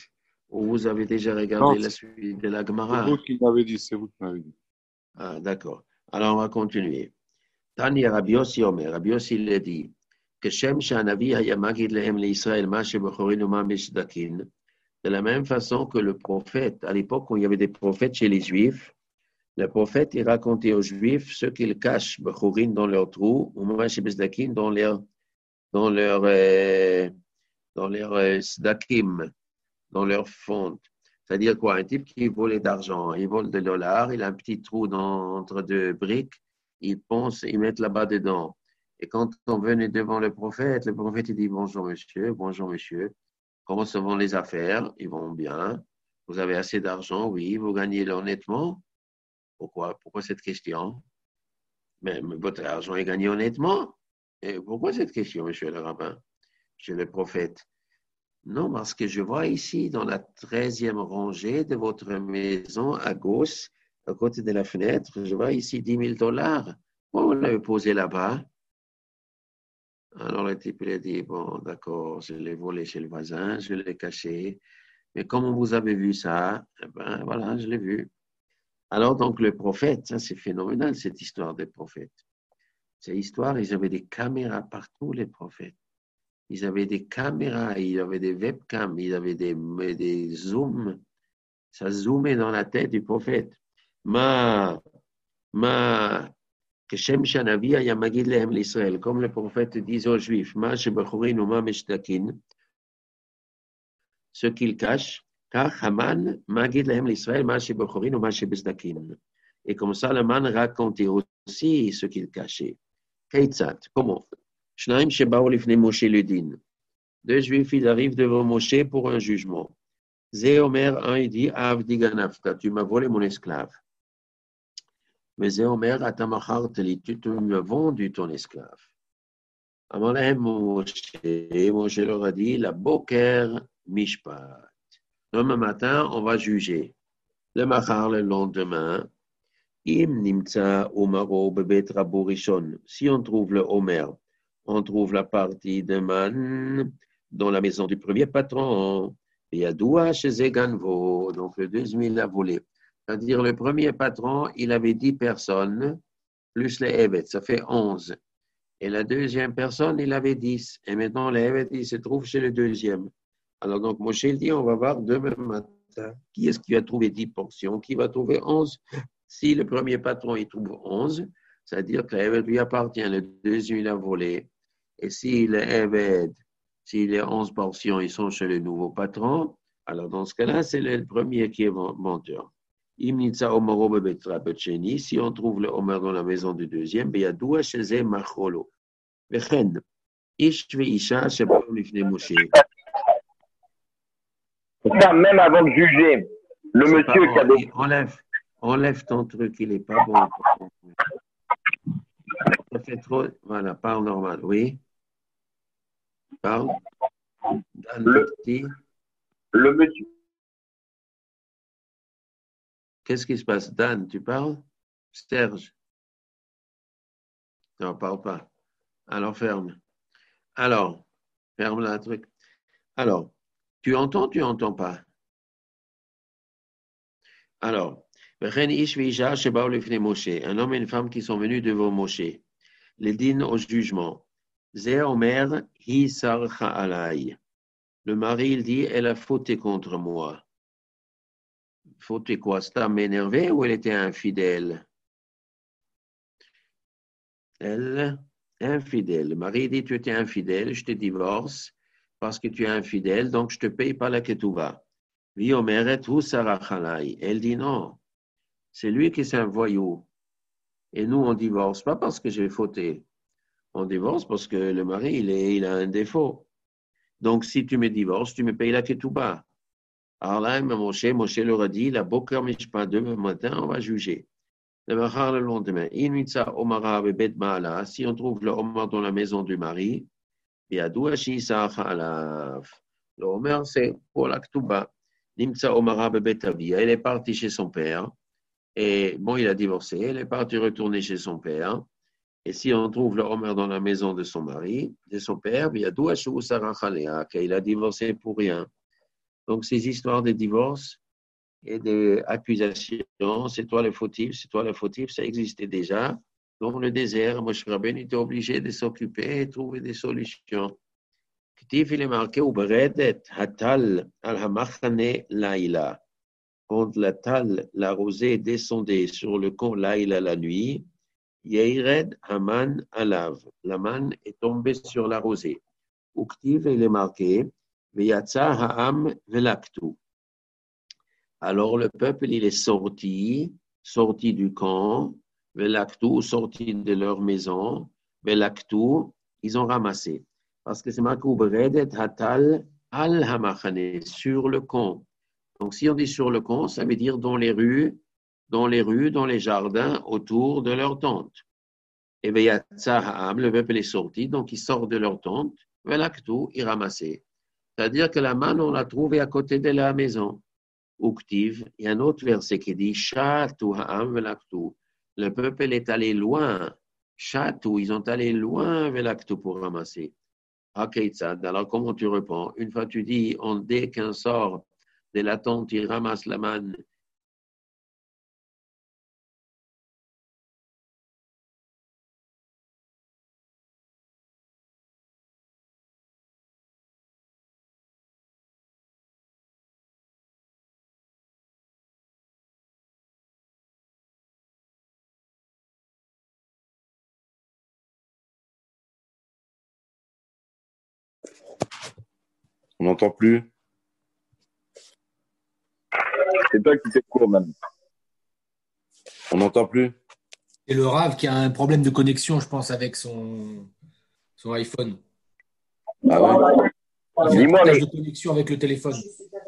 Ou vous avez déjà regardé Non, la suite de la c'est Gemara? vous qui m'avez dit, c'est vous qui m'avez dit. Ah, d'accord. Alors, on va continuer. Tani Rabbi Yossi Omer, Rabbi Yossi il a dit que Shem Shanavi Hayamagid Lehem l'Israël Mashe Bechorin Uma Meshdakin. De la même façon que le prophète, à l'époque où il y avait des prophètes chez les Juifs, le prophète il racontait aux Juifs ce qu'ils cachent Bechorin dans leurs trous, ou Mashe Besdakin dans leur dans leur euh, dans leur euh, sdakim, dans leur fonte. C'est-à-dire quoi? Un type qui volait d'argent, il vole des dollars, il a un petit trou dans, entre deux briques, il ponce, il met là-bas dedans. Et quand on venait devant le prophète, le prophète il dit bonjour monsieur, bonjour monsieur, comment se vont les affaires? Ils vont bien. Vous avez assez d'argent? Oui. Vous gagnez honnêtement? Pourquoi? Pourquoi cette question? Mais, mais votre argent est gagné honnêtement? Et pourquoi cette question, monsieur le rabbin? Monsieur le prophète? Non, parce que je vois ici, dans la treizième rangée de votre maison, à gauche, à côté de la fenêtre, je vois ici dix mille dollars. Pourquoi vous l'avez posé là-bas? Alors le type il a dit, bon, d'accord, je l'ai volé chez le voisin, je l'ai caché. Mais comment vous avez vu ça? Eh ben voilà, je l'ai vu. Alors donc le prophète, ça c'est phénoménal cette histoire des prophètes. Cette histoire, ils avaient des caméras partout, les prophètes. Ils avaient des caméras, ils avaient des webcams, ils avaient des, des zooms. Ça zoomait dans la tête du prophète. Ma, ma, que Shem Shanavi Hayamagid Lehem l'Israël, comme le prophète dit aux Juifs, Ma Shebechorin ou Ma Meshtakin, ce qu'ils cachent, car Haman Magid Lehem l'Israël, Ma Shebechorin ou Ma Shebesdakin. Et comme ça, le man racontait aussi ce qu'il cachait. Keitzat, comment? Shnaim Shebaou Lifnei Moshe Ludin. Deux Juifs, ils arrivent devant Moshe pour un jugement. Zé Omer, un, il dit, Avdi Ganafta, tu m'as volé mon esclave. Mais Zé Omer, Atamacharteli, tu m'as vendu ton esclave. Amalahem Moshe, Moshe leur a dit, la Boker Mishpat. Demain matin, on va juger. Le Machar, le lendemain, Im Nimtsa Omaro Bebet Rabourishon. Si on trouve le Omer, on trouve la partie de man dans la maison du premier patron. Et Yadoua chez Zeganvo, donc le deuxième il a volé. C'est-à-dire le premier patron, il avait dix personnes, plus les Evet, ça fait onze. Et la deuxième personne, il avait dix. Et maintenant, les Evet, il se trouve chez le deuxième. Alors donc, Moshe il dit, on va voir demain matin, qui est-ce qui a trouvé dix portions, qui va trouver onze. Si le premier patron, il trouve onze, c'est-à-dire que l'Eved lui appartient, le deuxième, il a volé. Et si les Eved, si les onze portions, ils sont chez le nouveau patron, alors dans ce cas-là, c'est le premier qui est menteur. Imnitsa Omaro Bebetra Betcheni, si on trouve le Omer dans la maison du deuxième, Beyadoua Sheze Macholo. Vechen, Ish ve Isha Shebao Lifne Moshe. Ça, même avant de juger, le C'est monsieur pas, qui a des... enlève, enlève ton truc, il n'est pas bon. Ça fait trop. Voilà, parle normal, oui. Parle. Dan, Le, petit. le monsieur. Qu'est-ce qui se passe? Dan, tu parles? Serge? Non, parle pas. Alors, ferme. Alors, ferme la truc. Alors, tu entends, tu entends pas? Alors, un homme et une femme qui sont venus devant Moshe, les dînes au jugement. Zé Omer, hi sarcha alay. Le mari, il dit, elle a fauté contre moi. Fauté quoi? C'était m'énerver ou elle était infidèle? Elle, infidèle. Le mari dit, tu étais infidèle, je te divorce parce que tu es infidèle, donc je te paye pas la ketouva. Vi Omeret hu sarach alay. Elle dit non, c'est lui qui est un voyou. Et nous, on divorce pas parce que j'ai fauté. On divorce parce que le mari, il, est, il a un défaut. Donc, si tu me divorces, tu me payes la ketouba. Alors là, Moshe, Moshe leur a dit, la boker mishpat, demain matin, on va juger. Le machar le lendemain. Inmitsa omara bebet ma'ala. Si on trouve le omar dans la maison du mari, biadou shi sa'ach alav. Le omar, c'est pour la ketouba. Nimtsa omara bebet avia. Elle est partie chez son père. Et bon, il a divorcé. Elle est partie retourner chez son père. Et si on trouve le Omer dans la maison de son mari, de son père, il a divorcé pour rien. Donc, ces histoires de divorce et d'accusations, c'est toi le fautif, c'est toi le fautif, ça existait déjà. Dans le désert, Moshe Rabbeinu était obligé de s'occuper et trouver des solutions. K'tif, il est marqué, Ubredet hatal al hamachane laïla. Quand la tal, la rosée descendait sur le camp laïla la nuit, Yeired Haman alav. La manne est tombée sur la rosée. Uktiv, il est marqué, Veyatsa ha'am velaktu. Alors le peuple, il est sorti, sorti du camp, velaktu, sorti de leur maison, velaktu, ils ont ramassé. Parce que c'est marqué, Ubredet hatal al hamachane, sur le camp. Donc si on dit sur le camp, ça veut dire dans les rues, dans les rues, dans les jardins, autour de leur tente. Et Veyatsa ha'am, le peuple est sorti, donc ils sortent de leur tente, velaktu, ils ramassaient. C'est-à-dire que la manne, on l'a trouvée à côté de la maison. Uktiv, il y a un autre verset qui dit Shatu ha'am velaktu. Le peuple est allé loin. Shatu, ils sont allés loin velaktu pour ramasser. Hakeitzad, alors comment tu réponds? Une fois tu dis, on, dès qu'un sort de la tente, il ramasse la manne. On n'entend plus. C'est toi qui fais court, même. On n'entend plus. Et le Rav qui a un problème de connexion, je pense, avec son, son iPhone. Ah ouais. Il a un Dis-moi, partage mais de connexion avec le téléphone.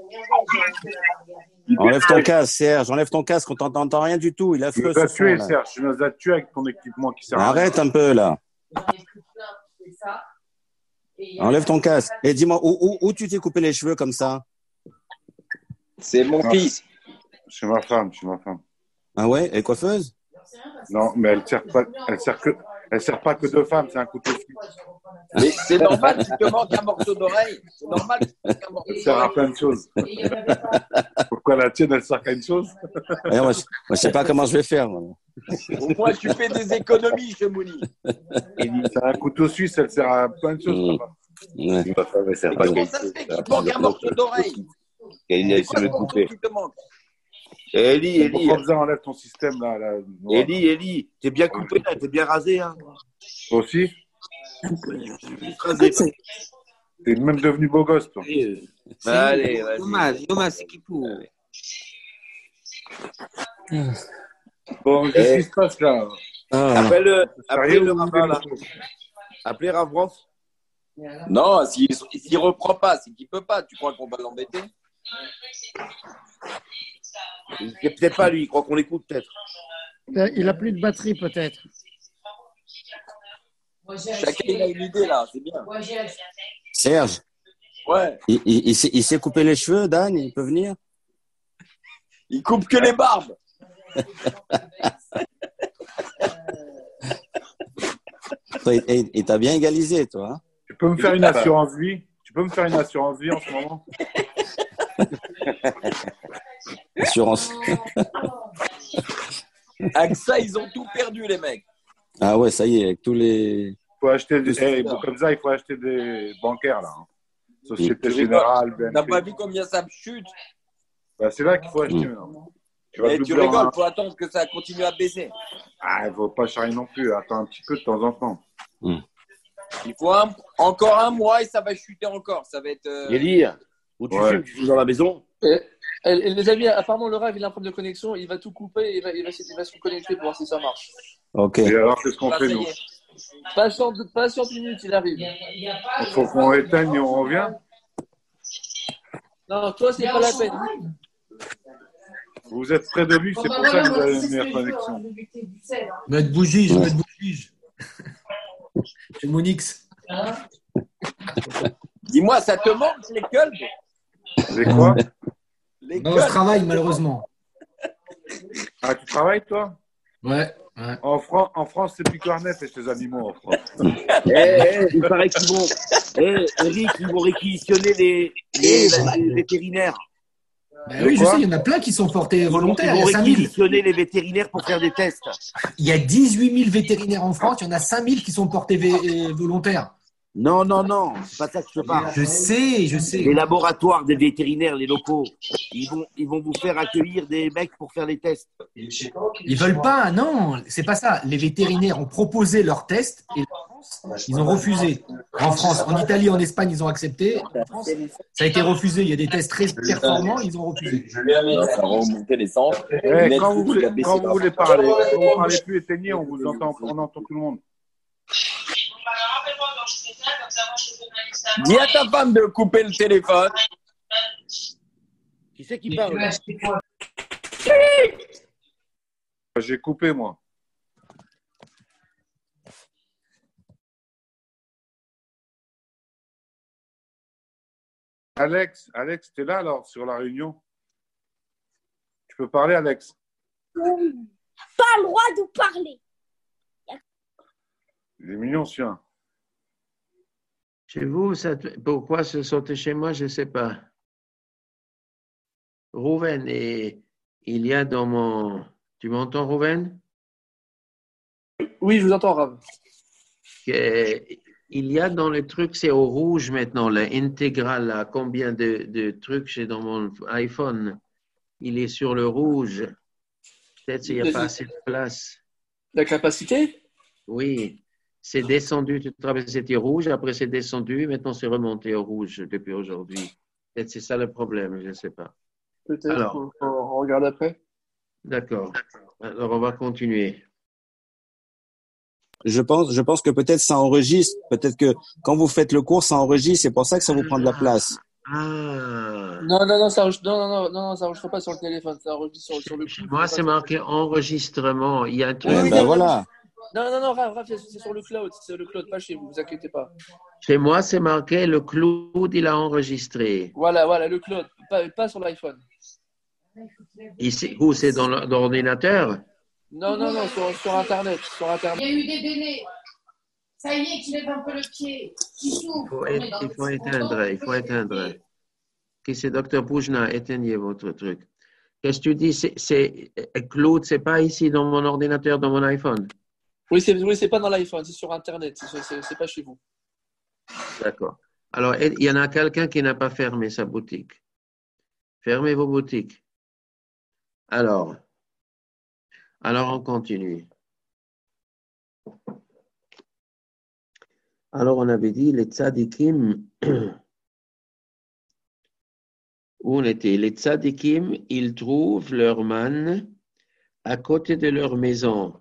Enlève ton casque, Serge. Enlève ton casque. On t'entend rien du tout. Il a Tu feu nous as ce tué, son, là. Serge. Tu nous as tué avec ton équipement qui sert à rien. Arrête un peu, là. Enlève ton casque. Et dis-moi, où, où, où tu t'es coupé les cheveux comme ça? C'est mon Ah. fils. Chez ma femme, chez ma femme. Ah ouais? Et coiffeuse? Non, mais elle sert pas, elle sert que, elle sert pas que de femmes, c'est un couteau suisse. Mais c'est normal qu'il te manque un morceau d'oreille. C'est normal qu'il te manque un morceau Elle sert à d'oreille. plein de choses. Pourquoi la tienne, elle sert qu'à une chose? Ouais, moi, je, moi, je sais pas comment je vais faire. Moi. Au moins, tu fais des économies, Chemouni. C'est un couteau suisse, elle sert à plein de choses. Mmh. papa. Ouais. Ma femme, elle sert Mais pas comment qu'à ça se fait une qu'il chose. te manque un morceau d'oreille? Il C'est a quoi essayé le de morceau couper. qui te manque? Eli, Eli, Pourquoi besoin enlève ton système là, là noir. Eli, Eli, t'es bien coupé là, t'es bien rasé. Hein. Toi aussi? Rasé. T'es même devenu beau gosse, toi. Allez, vas-y. Thomas, Thomas, c'est qui pour? Bon, qu'est-ce qui se passe là? Ah. Appelle le, appelez Sérieux, le vous rabbin là. voulez- Appelez Rav Ross. Non, s'il s'il reprend pas, c'est qu'il peut pas. Tu crois qu'on va l'embêter? C'est peut-être pas lui, il croit qu'on l'écoute peut-être. Il a plus de batterie, peut-être. Chacun il a une idée là, c'est bien. Serge, Ouais, il, il, il s'est, il s'est coupé les cheveux, Dan? Il peut venir? il coupe que les barbes. Toi, il, il- il t'a bien égalisé, toi. Hein? Tu peux me faire une assurance vie? Tu peux me faire une assurance vie en ce moment? Assurance. Avec ça, ils ont tout perdu, les mecs. Ah ouais, ça y est, avec tous les. Il faut acheter des. C'est Eh, ça. bon, comme ça, il faut acheter des bancaires là. hein. Société Tu Générale, rigoles. T'as pas B N P. vu combien ça me chute? Bah, c'est là qu'il faut acheter Mm. maintenant. Tu vas Mais tu doubler en rigoles, un. faut attendre que ça continue à baisser. Ah, il faut pas charrier non plus. Attends un petit peu de temps en temps. Il faut un- encore un mois et ça va chuter encore. Ça va être. euh, Eli, où tu Ouais. fumes, tu fumes dans la maison. Et, et les amis, apparemment, le Rav, il a un problème de connexion. Il va tout couper et il va, il va, il va se reconnecter pour voir si ça marche. Ok. Et alors, qu'est-ce qu'on ça, fait ça y nous? est. Patiente, patiente une minute, il arrive. Il faut qu'on éteigne et on revient? Non, toi, c'est pas la peine. Vous êtes près de lui, c'est pour ça que vous avez une meilleure connexion. Mettre bougie, je Ouais. vais mettre bougie. Chez Monix. Dis-moi, ça te manque les culbs? C'est quoi? Les Non, je culbs? travaille malheureusement. Ah, tu travailles toi? Ouais. Ouais. En, Fran- en France, c'est plus cornet et ces animaux en France. Eh, eh, il paraît qu'ils vont. Eh, Eric, ils vont réquisitionner les, les, les vétérinaires. Ben De oui, je quoi sais, il y en a plein qui sont portés Ils vont, ils volontaires. Il y vont a cinq mille. réquisitionner les vétérinaires pour faire des tests. Il y a dix-huit mille vétérinaires en France. Il y en a cinq mille qui sont portés vé- euh, volontaires. Non, non, non, c'est pas ça que je te parle. Je sais, je sais. Les laboratoires des vétérinaires, les locaux, ils vont, ils vont vous faire accueillir des mecs pour faire les tests. Ils veulent pas, non, c'est pas ça. Les vétérinaires ont proposé leurs tests et la France, ils ont refusé. En France, en Italie, en Espagne, ils ont accepté. En France, ça a été refusé. Il y a des tests très performants, ils ont refusé. Non, ça va remonter les centres. Eh, Net, quand vous il voulez, a baissé quand vous par- voulez parler, quand vous parlez plus éteignez, on vous entend, on entend tout le monde. Dis à ta femme de couper le téléphone. Qui c'est qui parle? J'ai coupé, moi. Alex, Alex, t'es là alors sur la réunion? Tu peux parler, Alex? Pas le droit de parler. Il est mignon, ce chien. Chez vous, ça te- pourquoi se sauter chez moi, je ne sais pas. Rouven, et il y a dans mon... Tu m'entends, Rouven? Oui, je vous entends, Rav. Que- Il y a dans le truc, c'est au rouge maintenant, l'intégral, là, combien de, de trucs j'ai dans mon iPhone. Il est sur le rouge. Peut-être qu'il n'y a pas assez de place. La capacité? Oui, c'est descendu, tu te rappelles, c'était rouge, après c'est descendu, maintenant c'est remonté au rouge depuis aujourd'hui. Peut-être c'est ça le problème, je ne sais pas. Peut-être, Alors. on, on regarde après. D'accord. Alors on va continuer. Je pense, je pense que peut-être ça enregistre. Peut-être que quand vous faites le cours, ça enregistre. C'est pour ça que ça vous prend de la place. Ah, Non, non, non, ça enregistre, non, non, non, non, ça enregistre pas sur le téléphone, ça enregistre sur, sur le cloud. moi c'est marqué enregistrement. Il y a un truc. Oui, Eh oui, ben non, voilà. Non, non, non, Rav, Rav, c'est c'est sur le cloud, c'est sur le cloud, pas chez vous, vous inquiétez pas. Chez moi c'est marqué le cloud, il a enregistré. Voilà, voilà, le cloud, pas, pas sur l'iPhone. Ici, où c'est dans le- dans l'ordinateur? Non, non, non, sur, sur Internet, sur Internet. Il y a eu des délais. Ça y est, qu'il lève un peu le pied. Qu'il s'ouvre. Il faut, On est é- dans il le- faut éteindre, il faut éteindre. Qui c'est docteur Poujna, éteignez votre truc. Qu'est-ce que tu dis? C'est, c'est, Claude, c'est pas ici dans mon ordinateur, dans mon iPhone. Oui, c'est oui, c'est pas dans l'iPhone, c'est sur Internet, c'est- c'est c'est pas chez vous. D'accord. Alors, il y en a quelqu'un qui n'a pas fermé sa boutique. Fermez vos boutiques. Alors, alors on continue. Alors, on avait dit les tzadikim. Où on était? Les tzadikim, ils trouvent leur manne à côté de leur maison.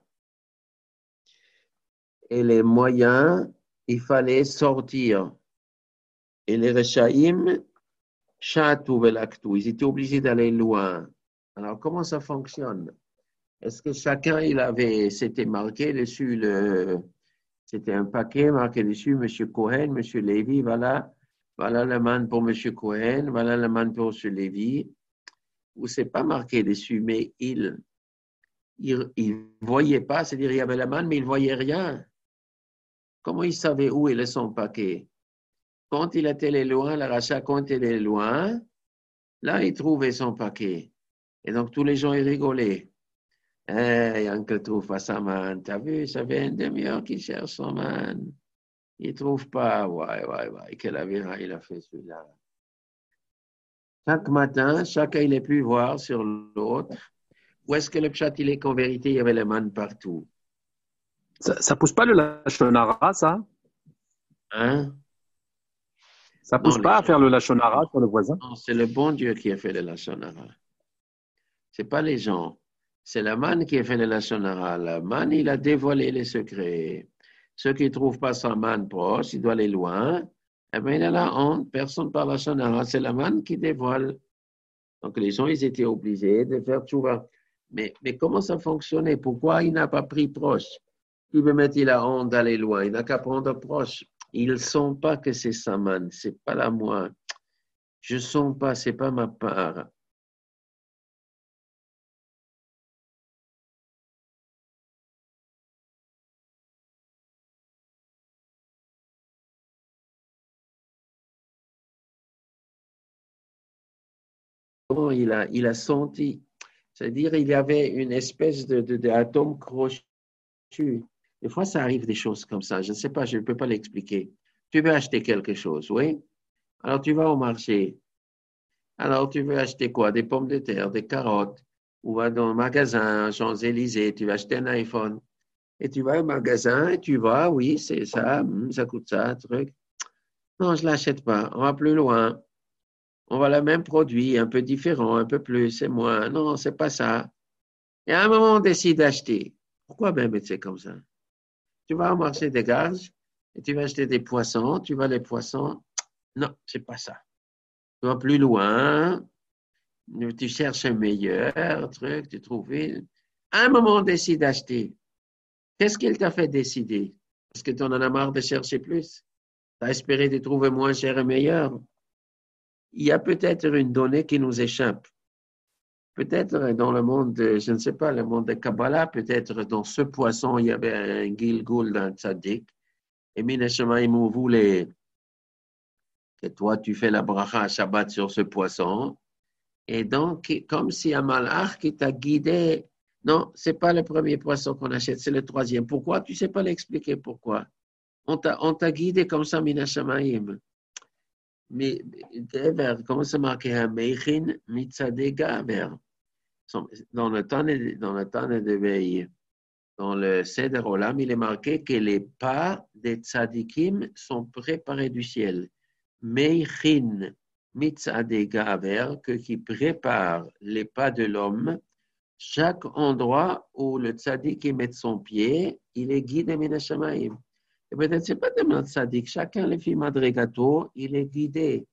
Et les moyens, il fallait sortir. Et les Rechaïm, Chatou velaktou, ils étaient obligés d'aller loin. Alors, comment ça fonctionne? Est-ce que chacun, il avait, c'était marqué dessus, le, c'était un paquet marqué dessus, M. Cohen, M. Lévy, voilà, voilà le man pour M. Cohen, voilà le man pour M. Lévy, ou c'est pas marqué dessus, mais il, il, il voyait pas, c'est-à-dire il y avait le man, mais il voyait rien. Comment il savait où il est son paquet? Quand il était allé loin, le rachat, quand il est loin, là, il trouvait son paquet. Et donc, tous les gens, ils rigolaient. Hey, Uncle trouve pas sa man. T'as vu, ça fait une demi-heure qu'il cherche son man. Il trouve pas. Ouais, ouais, ouais. Quel avirage il a fait celui-là. Chaque matin, chacun, il est plus voir sur l'autre. Où est-ce que le chat, il est qu'en vérité, il y avait le man partout? Ça, ça pousse pas le lachonara, ça? Hein? Ça pousse Non, pas les à faire le lachonara sur le voisin? Non, c'est le bon Dieu qui a fait le lachonara. C'est pas les gens. C'est la manne qui a fait le lachonara. La manne, il a dévoilé les secrets. Ceux qui ne trouvent pas sa manne proche, il doit aller loin. Eh bien, il a la honte. Personne ne parle lachonara. C'est la manne qui dévoile. Donc, les gens, ils étaient obligés de faire tchouva. Mais, mais comment ça fonctionnait? Pourquoi il n'a pas pris proche? Il veut mettre la honte d'aller loin. Il n'a qu'à prendre proche. Ils ne sentent pas que c'est sa manne. Ce n'est pas la moi. Je ne sens pas, ce n'est pas ma part. il a, il a senti, c'est-à-dire il y avait une espèce de, de, d'atome crochu. Des fois, ça arrive des choses comme ça. Je ne sais pas, je ne peux pas l'expliquer. Tu veux acheter quelque chose, oui? Alors, tu vas au marché. Alors, tu veux acheter quoi? Des pommes de terre, des carottes. Ou va dans le magasin, Champs-Élysées, tu veux acheter un iPhone. Et tu vas au magasin et tu vas, oui, c'est ça, ça coûte ça, truc. Non, je ne l'achète pas. On va plus loin. On va le même produit, un peu différent, un peu plus, c'est moins. Non, c'est pas ça. Et à un moment, on décide d'acheter. Pourquoi même c'est comme ça? Tu vas au marché des Gages et tu vas acheter des poissons. Tu vas les poissons. Non, c'est pas ça. Tu vas plus loin. Tu cherches un meilleur truc, tu trouves. À un moment, on décide d'acheter. Qu'est-ce qu'il t'a fait décider? Parce que tu en as marre de chercher plus. Tu as espéré de trouver moins cher et meilleur. Il y a peut-être une donnée qui nous échappe. Peut-être dans le monde, de, je ne sais pas, le monde de Kabbalah, peut-être dans ce poisson, il y avait un Gilgul d'un tzaddik. Et Mina Shemaim voulait que toi, tu fais la bracha à Shabbat sur ce poisson. Et donc, comme si un malach qui t'a guidé, non, ce n'est pas le premier poisson qu'on achète, c'est le troisième. Pourquoi? Tu ne sais pas l'expliquer pourquoi. On t'a, on t'a guidé comme ça, Mina Shemaim. Mais, comment c'est marqué? Meichin mitzadeh gaver. Dans le temps de, dans le temps de veille, dans le Seder Olam, il est marqué que les pas des tzadikim sont préparés du ciel. Meichin mitzadeh gaver, que qui prépare les pas de l'homme. Chaque endroit où le tzadik met son pied, il est guidé min hashamayim. Et peut-être c'est pas tellement le tzadik, chacun les filles madrigato, il est guidé.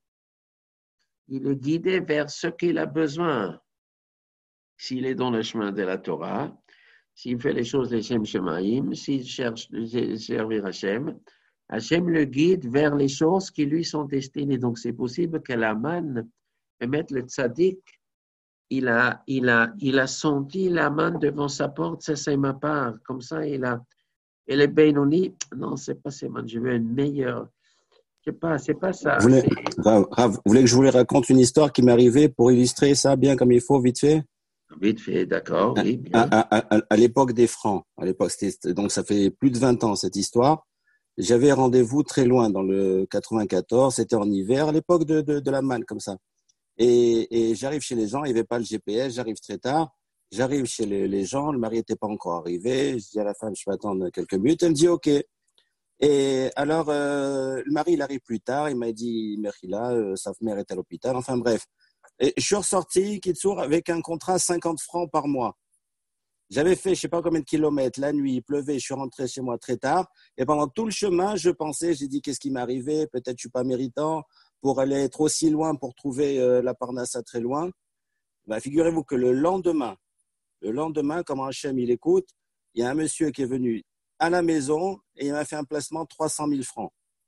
Il est guidé vers ce qu'il a besoin. S'il est dans le chemin de la Torah, s'il fait les choses de Shem Shemaim, s'il cherche de servir Hachem, Hachem le guide vers les choses qui lui sont destinées. Donc c'est possible que l'Aman, mettre le tzaddik, il a, il, a, il a senti l'Aman devant sa porte, ça c'est ma part. Comme ça, il a. Et le Benoni, non, c'est pas c'est man, je veux une meilleure. Je sais pas, c'est pas ça. Vous voulez, Rav, Rav, vous voulez que je vous raconte une histoire qui m'est arrivée pour illustrer ça bien comme il faut, vite fait? Vite fait, d'accord, oui. Bien. À, à, à, à l'époque des Francs, à l'époque, c'était, donc ça fait plus de vingt ans cette histoire. J'avais rendez-vous très loin dans le quatre-vingt-quatorze, c'était en hiver, à l'époque de, de, de la manne, comme ça. Et, et j'arrive chez les gens, il n'y avait pas le G P S, j'arrive très tard. J'arrive chez les, les gens, le mari n'était pas encore arrivé. Je dis à la femme, je peux attendre quelques minutes. Elle me dit OK. Et alors, euh, le mari, il arrive plus tard. Il m'a dit, Merhila, euh, sa mère est à l'hôpital. Enfin bref. Et je suis ressorti, Kitsour, avec un contrat cinquante francs par mois. J'avais fait, je sais pas combien de kilomètres, la nuit, il pleuvait, je suis rentré chez moi très tard. Et pendant tout le chemin, je pensais, j'ai dit, qu'est-ce qui m'est arrivé? Peut-être je suis pas méritant pour aller être aussi loin, pour trouver euh, la Parnassa très loin. Ben, figurez-vous que le lendemain, le lendemain, comme Hachem il écoute, il y a un monsieur qui est venu à la maison et il m'a fait un placement de trois cent mille francs.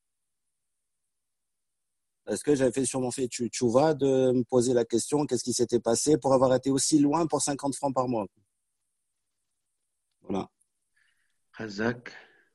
Parce que j'avais fait sûrement fait tchouva de me poser la question, qu'est-ce qui s'était passé pour avoir été aussi loin pour cinquante francs par mois. Voilà. Hazak.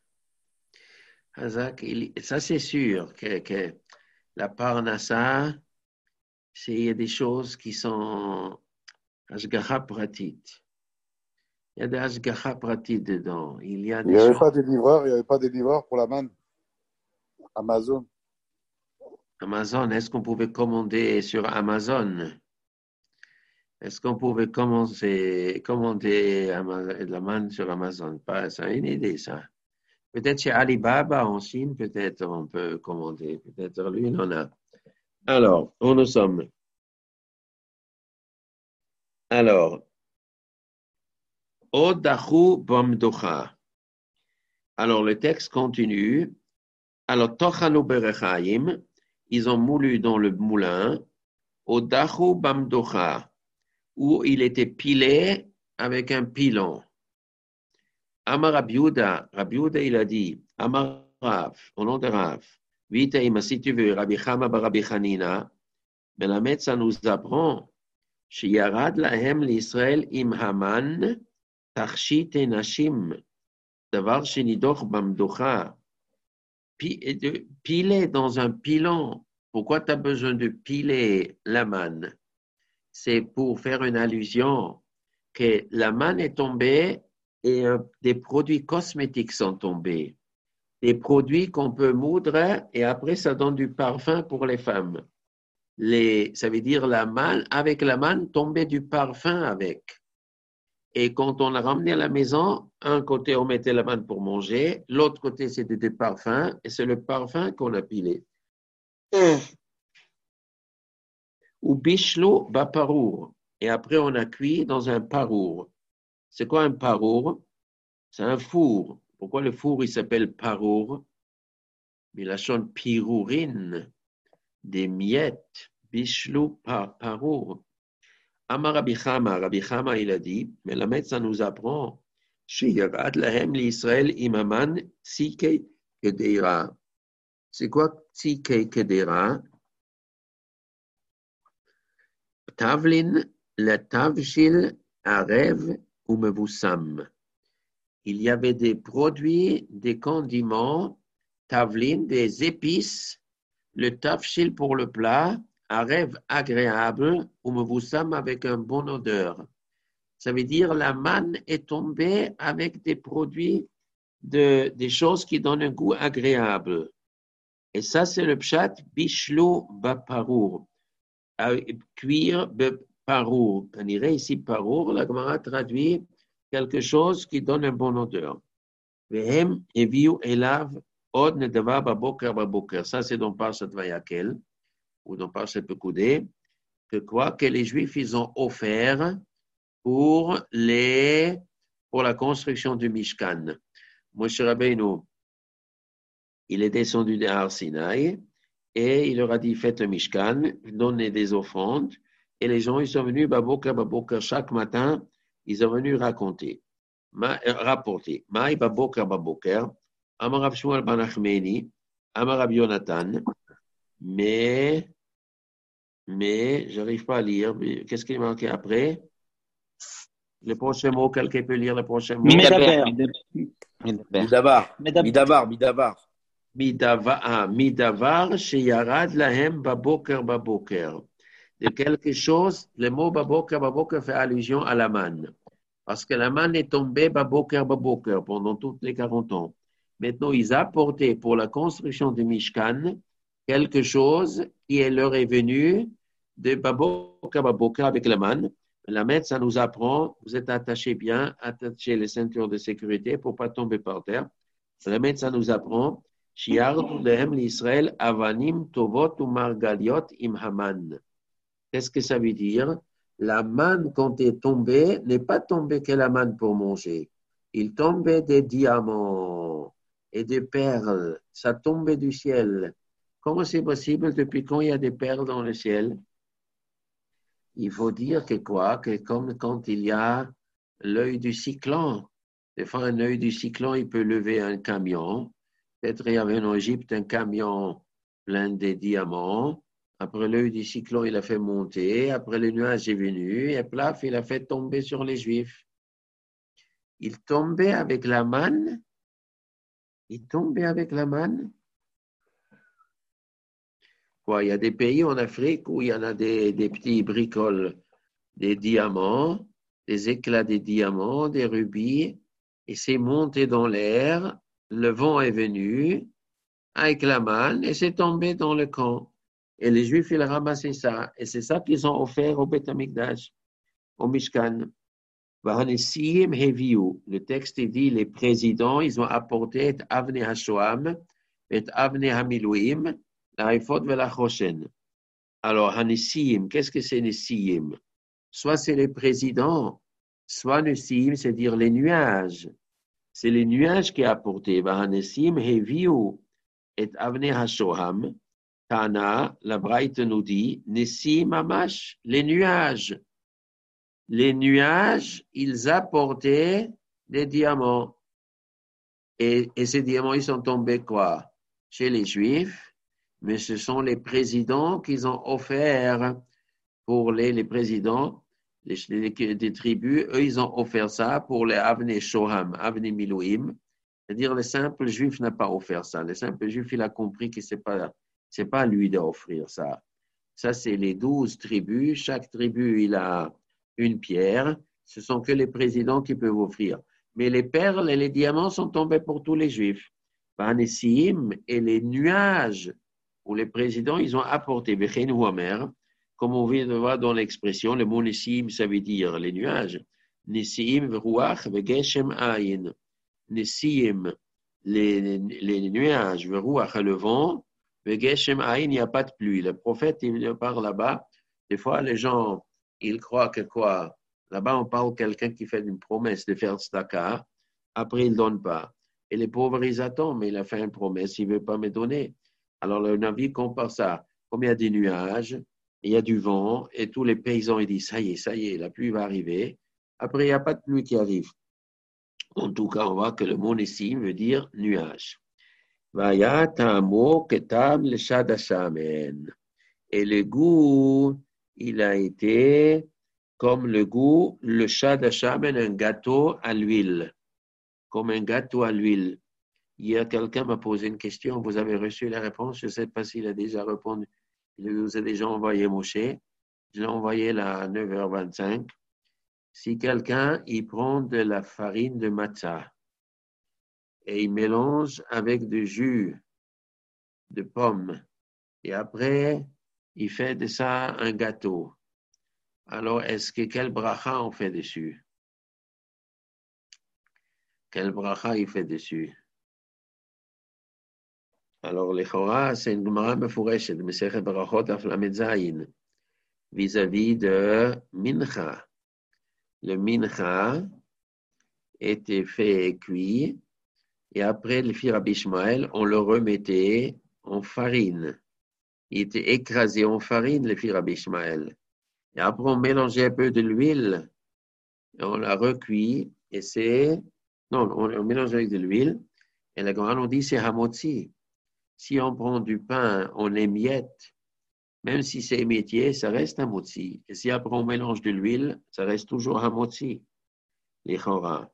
Hazak, il, ça c'est sûr que, que la Parnassa, c'est, il y a des choses qui sont Ashgaha Pratit. Il y a des Ashgaha Pratit dedans. Il y a des il n'y avait choses... pas des livreurs, il n'y avait pas des livreurs pour la manne. Amazon. Amazon, est-ce qu'on pouvait commander sur Amazon? Est-ce qu'on pouvait commencer, commander la manne sur Amazon? Pas, c'est une idée, ça. Peut-être chez Alibaba en Chine, peut-être on peut commander. Peut-être lui, il en a. Alors, où nous sommes? Alors, Odahu Bamdocha. Alors, le texte continue. Alors, Tochanu Berechaim, ils ont moulu dans le moulin, Odahu Bamdocha, où il était pilé avec un pilon. Amar Rabiuda, Rabiuda, il a dit, Amar Rav, au nom de Rav, Vita ima, si tu veux, Rabbi Chama bar Rabbi Chanina, Melamed, ça nous apprend, Shiyarad lahem l'Israël im Haman, Tarshit et Nashim, Davar shenidoch bamdocha, piler dans un pilon. Pourquoi tu as besoin de piler la manne? c'est pour faire une allusion que la manne est tombée et euh, des produits cosmétiques sont tombés. Des produits qu'on peut moudre et après ça donne du parfum pour les femmes. Les, ça veut dire la manne, avec la manne tombait du parfum avec. Et quand on l'a ramené à la maison, un côté on mettait la manne pour manger, l'autre côté c'était du parfum et c'est le parfum qu'on a pilé. Ou bishlo baparour. Et après on a cuit dans un parour. C'est quoi un parour? C'est un four. Pourquoi le four il s'appelle parour? Mais la chante pirourine, des miettes, bishlo par parour. Amar Rabbi Chama, Rabbi Chama il a dit, mais la Metz ça nous apprend, Sheyarad lahem l'Israël imaman tzikei kedera. C'est quoi tzikei kedera? Tavlin la tavshil arev ou mevoussam. Il y avait des produits, des condiments, tavlin, des épices, le tavshil pour le plat, un rêve agréable ou mevoussam avec un bon odeur. Ça veut dire la manne est tombée avec des produits, de, des choses qui donnent un goût agréable. Et ça, c'est le pshat bishlo baparour. Cuire baparour. On irait ici parour, la Gemara traduit quelque chose qui donne un bon odeur. Vehem eviu elav od nedava baboker baboker. Ça, c'est dans Parshat Vayakel, ou dans Parshat Pekudei, que quoi? Que les Juifs, ils ont offert pour, les, pour la construction du Mishkan. Moshe Rabbeinu, il est descendu de Har Sinaï et il leur a dit, faites le Mishkan, donnez des offrandes. Et les gens, ils sont venus, baboker, baboker, chaque matin, ils sont venus raconter, ma, euh, rapporter. Maï baboker, baboker, Amar Rav Shmuel ben Achmeni, Amar Rav Yonatan, mais, mais, j'arrive pas à lire. Qu'est-ce qui est marqué après? Le prochain mot, quelqu'un peut lire le prochain mot? Midaber. Midabar. Midabar. Midabar. Midavar, ah, midavar, sheyarad lahem baboker, baboker. De quelque chose, le mot baboker, baboker fait allusion à la manne. Parce que la manne est tombée baboker, baboker pendant toutes les quarante ans. Maintenant, ils apportaient pour la construction du Mishkan quelque chose qui leur est venu de baboker, baboker avec la manne. La Metz, ça nous apprend, vous êtes attachés bien, attachez les ceintures de sécurité pour ne pas tomber par terre. La Metz, ça nous apprend, Shiardu lehem l'Israël avanim tovot ou margaliot im haman. Qu'est-ce que ça veut dire? La manne, quand elle est tombée, n'est pas tombée que la manne pour manger. Il tombait des diamants et des perles. Ça tombait du ciel. Comment c'est possible? Depuis quand il y a des perles dans le ciel? Il faut dire que quoi? Que comme quand il y a l'œil du cyclone. Des fois, un œil du cyclone, il peut lever un camion. Peut-être il y avait en Égypte un camion plein de diamants. Après l'œil du cyclone, il a fait monter. Après le nuage est venu. Et plaf, il a fait tomber sur les Juifs. Il tombait avec la manne. Il tombait avec la manne. Quoi, il y a des pays en Afrique où il y en a des, des petits bricoles, des diamants, des éclats de diamants, des rubis. Et c'est monté dans l'air. Le vent est venu avec la manne et c'est tombé dans le camp. Et les Juifs, ils ramassaient ça. Et c'est ça qu'ils ont offert au Beth Amikdash, au Mishkan. Le texte dit, les présidents, ils ont apporté Avnei HaShoam et Avnei HaMiluim, la Ephod et la Choshen. Alors, Hanessim, qu'est-ce que c'est Nessim? Soit c'est les présidents, soit Nessim, c'est dire les nuages. C'est les nuages qui a apporté. Hanessim Heviu et Avnei HaShoam. Tana, la Braïte nous dit, Nessim Mamash, les nuages. Les nuages, ils apportaient des diamants. Et, et ces diamants, ils sont tombés quoi? Chez les Juifs, mais ce sont les présidents qu'ils ont offerts pour les, les présidents les, les, des tribus. Eux, ils ont offert ça pour les Avnei Shoham, Avnei Miluim. C'est-à-dire, le simple Juif n'a pas offert ça. Le simple Juif, il a compris que ce n'est pas, c'est pas lui d'offrir ça. Ça, c'est les douze tribus. Chaque tribu, il a une pierre. Ce sont que les présidents qui peuvent offrir. Mais les perles et les diamants sont tombés pour tous les Juifs. Vanessim et les nuages, où les présidents, ils ont apporté, comme on vient de voir dans l'expression, le mot Nessim, ça veut dire les nuages. Nessim, Veruach, Vegeshem Ayin. Nessim, les, les nuages, Veruach, le vent, Vegeshem Ayin, il n'y a pas de pluie. Le prophète, il parle là-bas. Des fois, les gens, ils croient que quoi? Là-bas, on parle de quelqu'un qui fait une promesse de faire tzedaka, après il ne donne pas. Et les pauvres, ils attendent, mais il a fait une promesse, il ne veut pas me donner. Alors, le Navi compare ça. Comme il y a des nuages, il y a du vent, et tous les paysans, ils disent, ça y est, ça y est, la pluie va arriver. Après, il n'y a pas de pluie qui arrive. En tout cas, on voit que le mot Nessim veut dire nuage. Vaya tamo ketam le shadashamen. Et le goût, il a été comme le goût, le shadashamen, un gâteau à l'huile. Comme un gâteau à l'huile. Hier, quelqu'un m'a posé une question, vous avez reçu la réponse, je ne sais pas s'il a déjà répondu. Il vous a déjà envoyé Moshe, je l'ai envoyé là à neuf heures vingt-cinq. Si quelqu'un, il prend de la farine de matzah et il mélange avec du jus de pomme et après, il fait de ça un gâteau. Alors, est-ce que quel bracha on fait dessus? Quel bracha il fait dessus? Alors, le Chora, c'est une Gemara mefureshet, Mesechet Berachot Af Lamed Zayin, vis-à-vis de Mincha. Le Mincha était fait cuit, et après, le fils Rabbi Ishmael, on le remettait en farine. Il était écrasé en farine, le fils Rabbi Ishmael. Et après, on mélangeait un peu de l'huile, et on l'a recuit, et c'est... Non, on, on mélange avec de l'huile, et la Gemara nous dit c'est hamotzi. Si on prend du pain, on émiette, même si c'est émietté, ça reste un motzi. Et si après on mélange de l'huile, ça reste toujours un motzi. Les chora.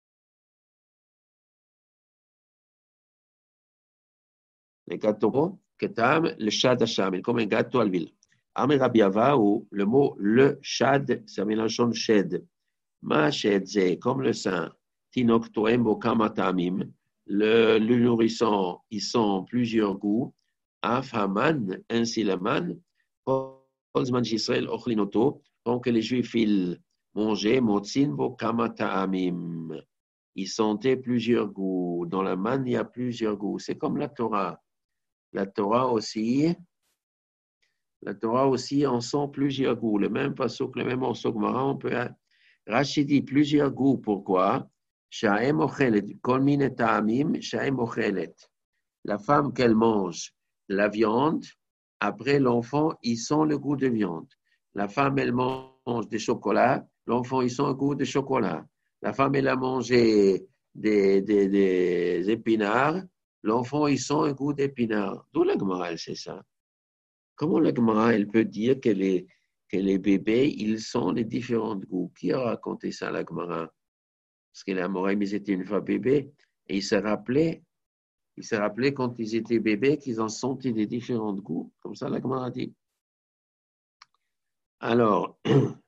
Les gâteaux, ketam, le shad hacham, comme un gâteau à l'huile. Amir Rabbi Avahu, le mot le shad, ça mélange en shed. Ma shed, c'est comme le sein. Tinok toem bo kamatamim. Le, le nourrisson, ils sont plusieurs goûts. Af haman, ainsi la man, kolzman Yisrael ochlinoto, donc les Juifs, ils mangeaient, motzin bo kamataamim. Ils sentaient plusieurs goûts. Dans la manne, il y a plusieurs goûts. C'est comme la Torah. La Torah aussi, la Torah aussi en sent plusieurs goûts. Le même pasuk, le même morceau que on peut. Rachid dit plusieurs goûts. Pourquoi? Sha'em ochelet, kol mine ta'amim, sha'em ochelet. La femme qu'elle mange la viande, après l'enfant, il sent le goût de viande. La femme, elle mange des chocolats, l'enfant, il sent le goût de chocolat. La femme, elle a mangé des, des, des épinards, l'enfant, il sent un goût d'épinards. D'où la Gemara, elle sait ça? Comment la Gemara, elle peut dire que les, que les bébés, ils sont les différents goûts? Qui a raconté ça, la Gemara? Parce que les Amoraïm, ils étaient une fois bébés, et ils se rappelaient, ils se rappelaient quand ils étaient bébés qu'ils en sentaient des différents goûts. Comme ça, la Gemara dit. Alors,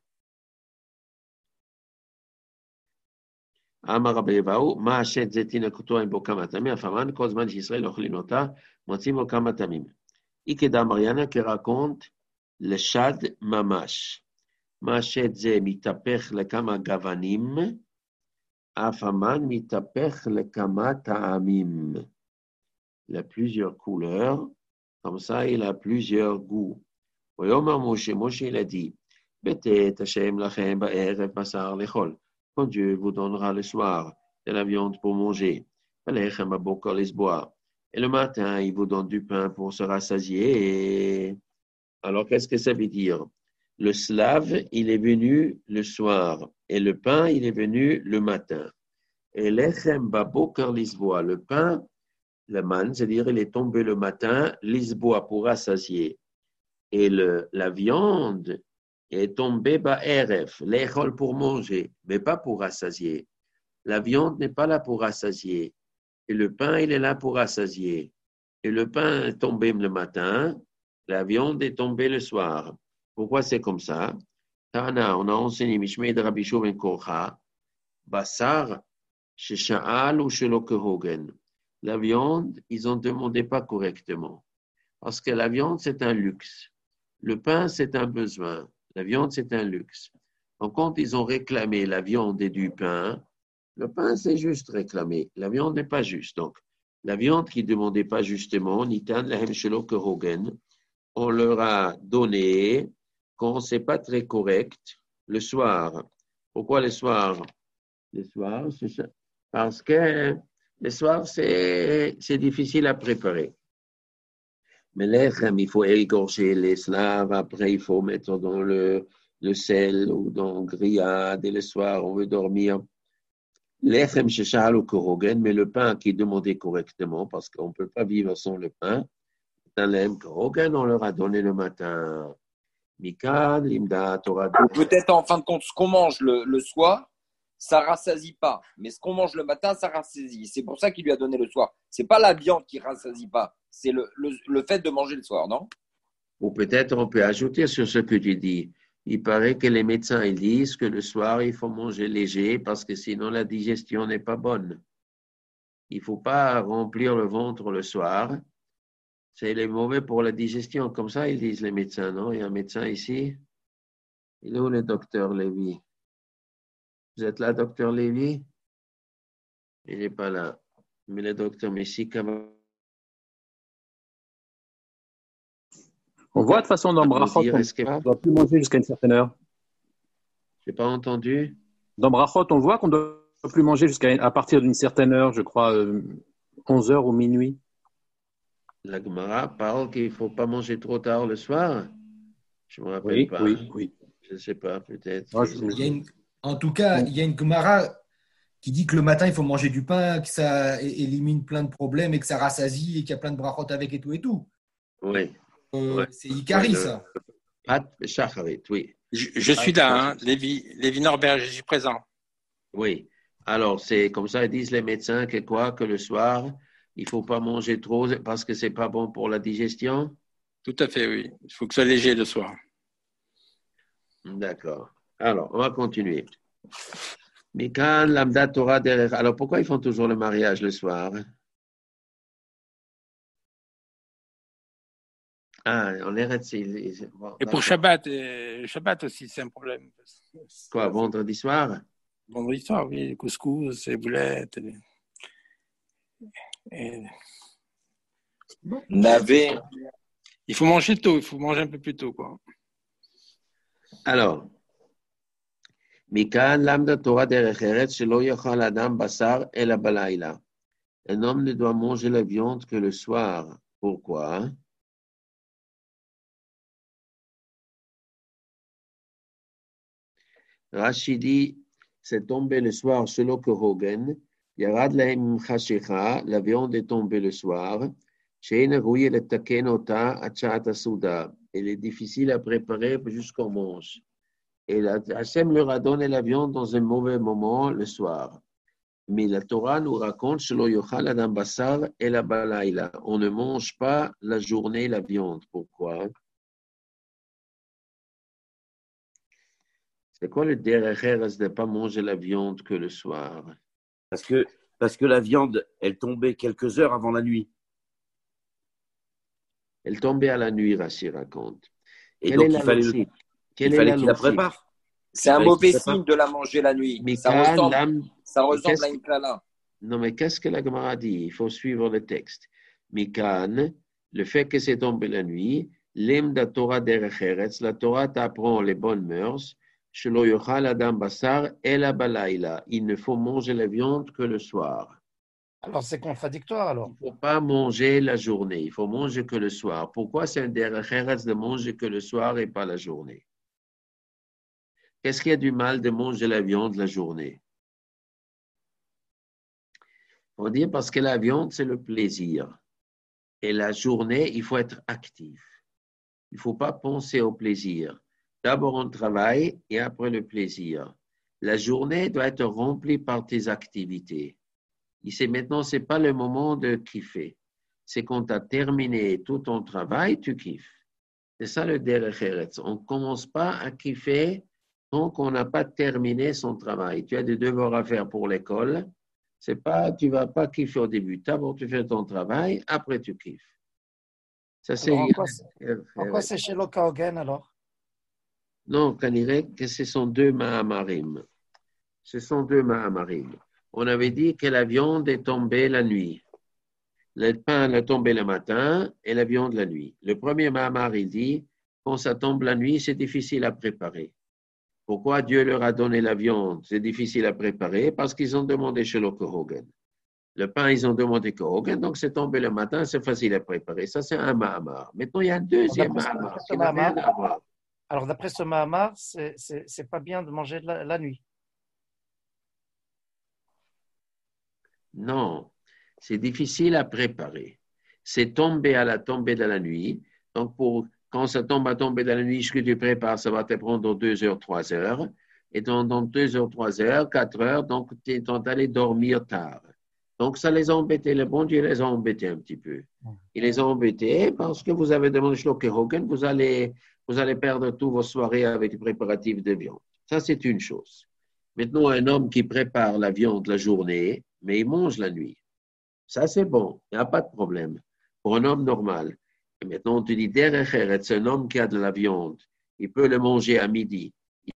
Amar Rabbi Evaou, Ma Hachet Zetina Kutoa Imboka Matamim, Afaman, Kozman Yisrael Ochlinota, Motzim Boka Matamim. Ikeda Mariana qui raconte le Shad Mamash. Ma Hachet Ze Mitapech Lekama Gavanim, Afaman Mitapech Lekama Ta'amim. Il a plusieurs couleurs, comme ça il a plusieurs goûts. Voyons Moshe, Moshe il a dit, Betet Hashem Lachem Ba'erev Basar Lechol. Quand Dieu vous donnera le soir de la viande pour manger, et le matin, il vous donne du pain pour se rassasier. Alors, qu'est-ce que ça veut dire? Le slave, il est venu le soir, et le pain, il est venu le matin. Et l'echem babokar lisboa, le pain, le man, c'est-à-dire il est tombé le matin, lisboa pour rassasier. Et le, la viande est tombée ba'eref, l'échol pour manger, mais pas pour rassasier. La viande n'est pas là pour rassasier. Et le pain, il est là pour rassasier. Et le pain est tombé le matin, La viande est tombée le soir. Pourquoi c'est comme ça? Tana, on a enseigné Mishmei de Rabbi Shua ben Korcha, Bassar, chez Sha'al ou chez Lokehogen. La viande, ils n'ont demandé pas correctement. Parce que la viande, c'est un luxe. Le pain, c'est un besoin. La viande, c'est un luxe. Donc, quand ils ont réclamé la viande et du pain, le pain, c'est juste réclamé. La viande n'est pas juste. Donc, la viande qui ne demandait pas justement, Nitan lahem shelo kehogen, on leur a donné quand ce n'est pas très correct le soir. Pourquoi le soir? Le soir, c'est parce que le soir, c'est, c'est difficile à préparer. Mais l'echem, il faut égorger les slaves, après il faut mettre dans le, le sel ou dans le grillade, et le soir, on veut dormir. L'echem sheshal ou kehogen, mais le pain qui est demandé correctement, parce qu'on ne peut pas vivre sans le pain, dans l'echem kehogen, on leur a donné le matin. Mikan, limda, Torah. Ou peut-être en fin de compte, ce qu'on mange le, le soir, ça ne rassasie pas. Mais ce qu'on mange le matin, ça rassasie. C'est pour ça qu'il lui a donné le soir. Ce n'est pas la viande qui ne rassasie pas. C'est le, le, le fait de manger le soir, non? Ou peut-être on peut ajouter sur ce que tu dis. Il paraît que les médecins ils disent que le soir, il faut manger léger parce que sinon la digestion n'est pas bonne. Il ne faut pas remplir le ventre le soir. C'est les mauvais pour la digestion. Comme ça, ils disent les médecins, non? Il y a un médecin ici. Il est où le docteur Lévy? Vous êtes là, docteur Lévy? Il n'est pas là. Mais le docteur Messika va... On voit de toute façon dans Brachot, on ne doit plus manger jusqu'à une certaine heure. Je n'ai pas entendu. Dans Brachot, on voit qu'on ne doit plus manger jusqu'à à partir d'une certaine heure, je crois, euh, onze heures ou minuit. La Gemara parle qu'il ne faut pas manger trop tard le soir. Je ne me rappelle oui, pas. Oui, oui. Je ne sais pas, peut-être. Non, je... il y a une... En tout cas, il y a une Gemara qui dit que le matin, il faut manger du pain, que ça élimine plein de problèmes et que ça rassasie et qu'il y a plein de brachot avec et tout et tout. Oui. Euh, ouais. C'est Ikari, ça. Pat Shacharit, oui. Je, je suis là, hein, Lévi, Lévi Norbert, je suis présent. Oui. Alors, c'est comme ça, ils disent les médecins que quoi, que le soir, il ne faut pas manger trop parce que ce n'est pas bon pour la digestion? Tout à fait, oui. Il faut que ce soit léger le soir. D'accord. Alors, on va continuer. Mikan, Lamda, Torah, derrière. Alors, pourquoi ils font toujours le mariage le soir? Ah, en Eretz, il... bon, et pour Shabbat, euh, Shabbat aussi, c'est un problème. Quoi, vendredi soir? Vendredi soir, oui, couscous, les boulettes. Les... Et... Navet. Il faut manger tôt, il faut manger un peu plus tôt, quoi. Alors, Mikan, Lamda, Torah, derrière Eretz, shelo yochal adam basar ela balayla. Un homme ne doit manger la viande que le soir. Pourquoi? Rashi dit, c'est tombé le soir selon Kehogen, Yarad lahem chashicha, la viande est tombée le soir, she'en rouillé le takenota achat asuda. Elle est difficile à préparer jusqu'au mange. Et Hachem leur a donné la viande dans un mauvais moment le soir. Mais la Torah nous raconte, shelo yochal adam basar et la balayla. On ne mange pas la journée la viande. Pourquoi? C'est quoi le derrière de ne pas manger la viande que le soir? Parce que, parce que la viande, elle tombait quelques heures avant la nuit. Elle tombait à la nuit, Rashi raconte. Et Quelle donc, est il la fallait, logique? il fallait qu'il la prépare. C'est un mauvais signe de la manger la nuit. Mais ça ressemble, l'âme, ça ressemble à une plana. Non, mais qu'est-ce que la Gemara dit? Il faut suivre le texte. Mikan, le fait que c'est tombé la nuit, l'em da Torah derech eretz, la Torah t'apprend les bonnes mœurs. Shelo yochal adam basar ela balayla. Il ne faut manger la viande que le soir. Alors c'est contradictoire alors. Il ne faut pas manger la journée. Il faut manger que le soir. Pourquoi c'est un derech eretz de manger que le soir et pas la journée? Qu'est-ce qu'il y a du mal de manger la viande la journée? On dit parce que la viande, c'est le plaisir. Et la journée, il faut être actif. Il ne faut pas penser au plaisir. D'abord, on travaille et après le plaisir. La journée doit être remplie par tes activités. Et c'est maintenant, ce n'est pas le moment de kiffer. C'est quand tu as terminé tout ton travail, tu kiffes. C'est ça le derech eretz. On ne commence pas à kiffer tant qu'on n'a pas terminé son travail. Tu as des devoirs à faire pour l'école. C'est pas, tu ne vas pas kiffer au début. D'abord, tu fais ton travail, après tu kiffes. Ça, c'est. Alors, en quoi c'est- en quoi c'est chez Lokaogen alors? Non, Kanirek, que ce sont deux Mahamarim. Ce sont deux Mahamarim. On avait dit que la viande est tombée la nuit. Le pain est tombé le matin et la viande la nuit. Le premier Mahamar, il dit, quand ça tombe la nuit, c'est difficile à préparer. Pourquoi Dieu leur a donné la viande? C'est difficile à préparer parce qu'ils ont demandé chez le Kohogen. Le pain, ils ont demandé Kohogen, donc c'est tombé le matin, c'est facile à préparer. Ça, c'est un Mahamar. Maintenant, il y a un deuxième Mahamar qui n'a rien à voir. Alors, d'après ce Mahamar, c'est, c'est, c'est pas bien de manger la, la nuit. Non, c'est difficile à préparer. C'est tombé à la tombée de la nuit. Donc, pour, quand ça tombe à tomber de la nuit, ce que tu prépares, ça va te prendre deux heures, trois heures. Et dans, dans deux heures, trois heures, quatre heures, donc tu es allé dormir tard. Donc, ça les a embêtés. Le bon Dieu les a embêtés un petit peu. Il les a embêtés parce que vous avez demandé Shloke Hogan, vous allez, vous allez perdre toutes vos soirées avec les préparatifs de viande. Ça, c'est une chose. Maintenant, un homme qui prépare la viande la journée, mais il mange la nuit. Ça, c'est bon. Il n'y a pas de problème. Pour un homme normal. Et maintenant, on te dit, derech eretz, c'est un homme qui a de la viande. Il peut le manger à midi.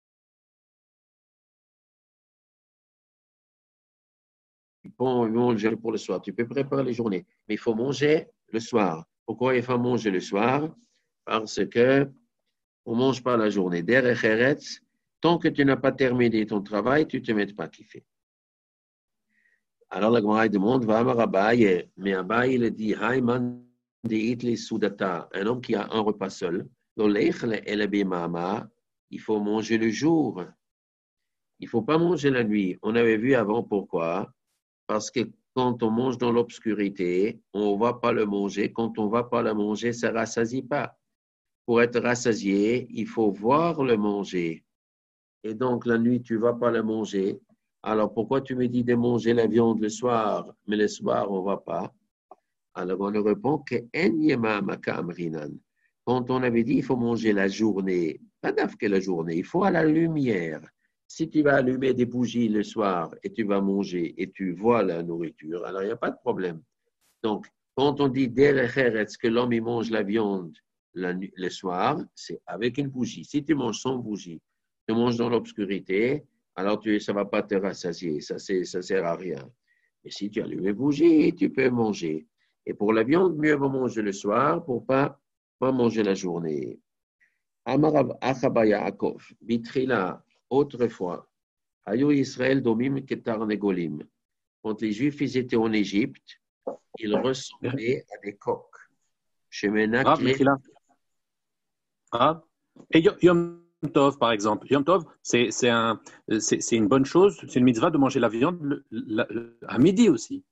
Il peut manger pour le soir. Tu peux préparer les journées. Mais il faut manger le soir. Pourquoi il faut manger le soir? Parce que on ne mange pas la journée. Derech eretz, tant que tu n'as pas terminé ton travail, tu ne te mets pas à kiffer. Alors la Gemara demande, va à Abaye, mais Abaye il dit, Haïman de Itli Soudata, un homme qui a un repas seul, il faut manger le jour. Il ne faut pas manger la nuit. On avait vu avant pourquoi. Parce que quand on mange dans l'obscurité, on ne va pas le manger. Quand on ne va pas le manger, ça ne rassasie pas. Pour être rassasié, il faut voir le manger. Et donc la nuit, tu ne vas pas le manger. Alors, pourquoi tu me dis de manger la viande le soir, mais le soir, on ne va pas? Alors, on lui répond que quand on avait dit qu'il faut manger la journée, pas d'af que la journée, il faut à la lumière. Si tu vas allumer des bougies le soir et tu vas manger et tu vois la nourriture, alors il n'y a pas de problème. Donc, quand on dit derech eretz, que l'homme il mange la viande la, le soir, c'est avec une bougie. Si tu manges sans bougie, tu manges dans l'obscurité, alors tu, ça ne va pas te rassasier, ça ne sert à rien. Mais si tu allumes une bougie, tu peux manger. Et pour la viande, mieux vaut manger le soir pour ne pas, pas manger la journée. Amarav Achaba Yaakov, Bitrila, autrefois, Hayu Israël Domim Ketar Negolim. Quand les Juifs ils étaient en Égypte, ils ressemblaient à des coqs. Shemena Ah, Bitrila. Ah, et Yom Tov, par exemple. Yom Tov, c'est, c'est, un, c'est, c'est une bonne chose, c'est une mitzvah de manger la viande le, la, à midi aussi.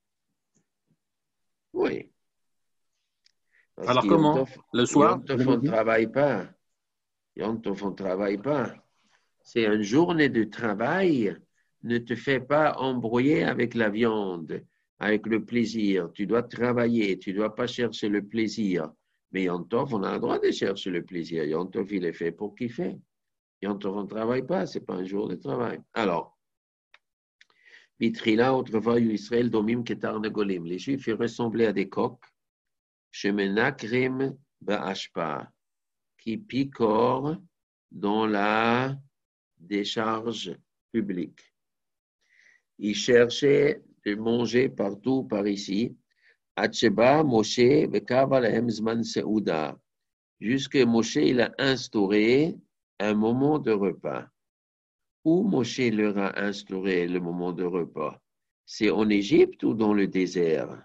Oui. Parce alors comment? Tov, le soir? Yom Tov, on ne travaille pas. Yom Tov, on ne travaille pas. C'est une journée de travail. Ne te fais pas embrouiller avec la viande, avec le plaisir. Tu dois travailler, tu ne dois pas chercher le plaisir. Mais Yom Tov, on a le droit de chercher le plaisir. Yom Tov, il est fait pour kiffer. Yom Tov, on ne travaille pas, ce n'est pas un jour de travail. Alors, Bitrila, autrefois, Israël, Domim, Ketar, Negolim. Les Juifs, ils ressemblaient à des coqs. Shemenakrim, Ba'ashpa, qui picorent dans la décharge publique. Ils cherchaient de manger partout par ici. Atsheba, Moshe, Bekavalahem Zman Seouda. Jusque Moshe, il a instauré un moment de repas. Où Moshe leur a instauré le moment de repas? C'est en Égypte ou dans le désert?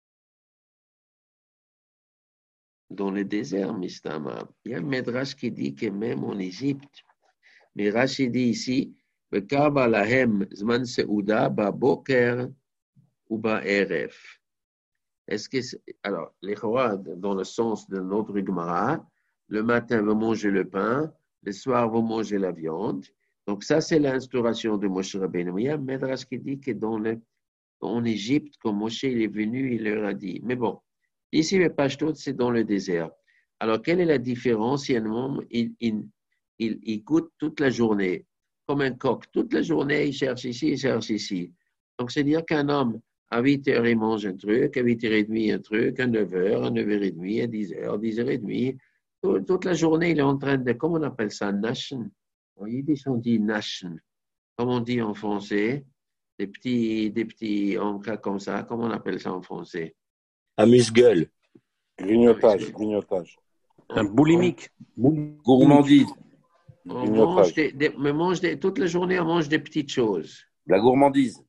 Dans le désert, Mistama. Il y a un Midrash qui dit que même en Égypte, mais Rashi dit ici, Bekavalahem Zman Seouda, Ba Boker ou Ba Eref. Est-ce que c'est, alors, les Chorah, dans le sens de notre Gemara, le matin, vous mangez le pain, le soir, vous mangez la viande. Donc, ça, c'est l'instauration de Moshe Rabbeinu. Il y a un Midrash qui dit que dans le, en Égypte, quand Moshe il est venu, il leur a dit. Mais bon, ici, le Pashtot, c'est dans le désert. Alors, quelle est la différence si un homme, il, il, il, il goûte toute la journée, comme un coq, toute la journée, il cherche ici, il cherche ici. Donc, c'est-à-dire qu'un homme, à huit heures, il mange un truc, à huit heures trente, un truc, à neuf heures, à neuf heures trente, à dix heures, dix heures trente. Toute, toute la journée, il est en train de, comment on appelle ça, naschen. En yiddish, on dit naschen. Comme on dit en français, des petits, des petits encas comme ça, comment on appelle ça en français? Amuse-gueule. Grignotage, grignotage. Un boulimique. Gourmandise. On mange des, des, on mange des, toute la journée, on mange des petites choses. La gourmandise.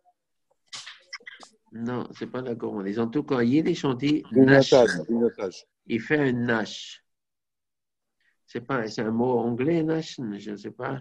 Non, c'est pas la gourmandise. En tout cas, il y a des chantiers. Grignotage, grignotage. Il fait un nash. C'est pas, c'est un mot anglais, nash, je ne sais pas.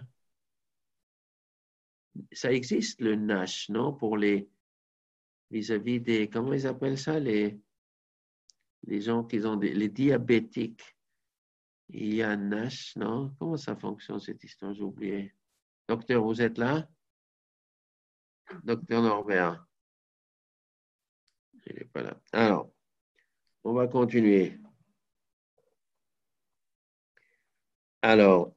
Ça existe le nash, non? Pour les vis-à-vis des, comment ils appellent ça, les, les gens qui ont des, les diabétiques. Il y a un nash, non? Comment ça fonctionne cette histoire? J'ai oublié. Docteur, vous êtes là? Docteur Norbert. Il n'est pas là. Alors, on va continuer. Alors,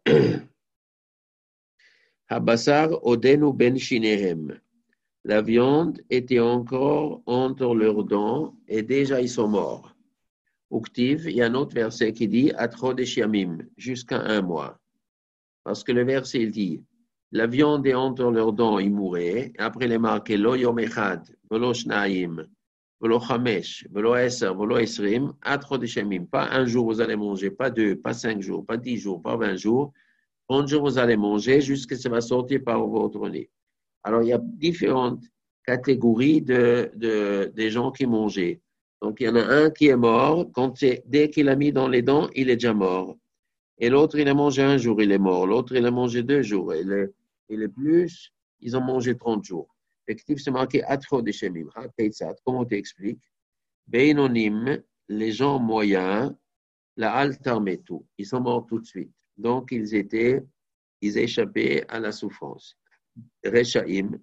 Habassar odenu ben shinehem. La viande était encore entre leurs dents et déjà ils sont morts. Uktiv, il y a un autre verset qui dit Atchodesh yamim, jusqu'à un mois. Parce que le verset il dit la viande est entre leurs dents, ils mouraient. Après les marqué Lo yom echad, velo shnaim, velo chamesh, velo eser, velo esrim, Atchodesh yamim. Pas un jour vous allez manger, pas deux, pas cinq jours, pas dix jours, pas vingt jours. trente jours vous allez manger jusqu'à ce que ça va sortir par votre nez. Alors il y a différentes catégories de, de, des gens qui mangeaient. Donc, il y en a un qui est mort, quand c'est, dès qu'il a mis dans les dents, il est déjà mort. Et l'autre, il a mangé un jour, il est mort. L'autre, il a mangé deux jours. Et les, et les plus, ils ont mangé trente jours. Effectivement, c'est marqué Atro de Shemim. Comment t'expliques? Beinonim, les gens moyens, la altarmetu. Ils sont morts tout de suite. Donc, ils étaient, ils échappaient à la souffrance. Rechaim,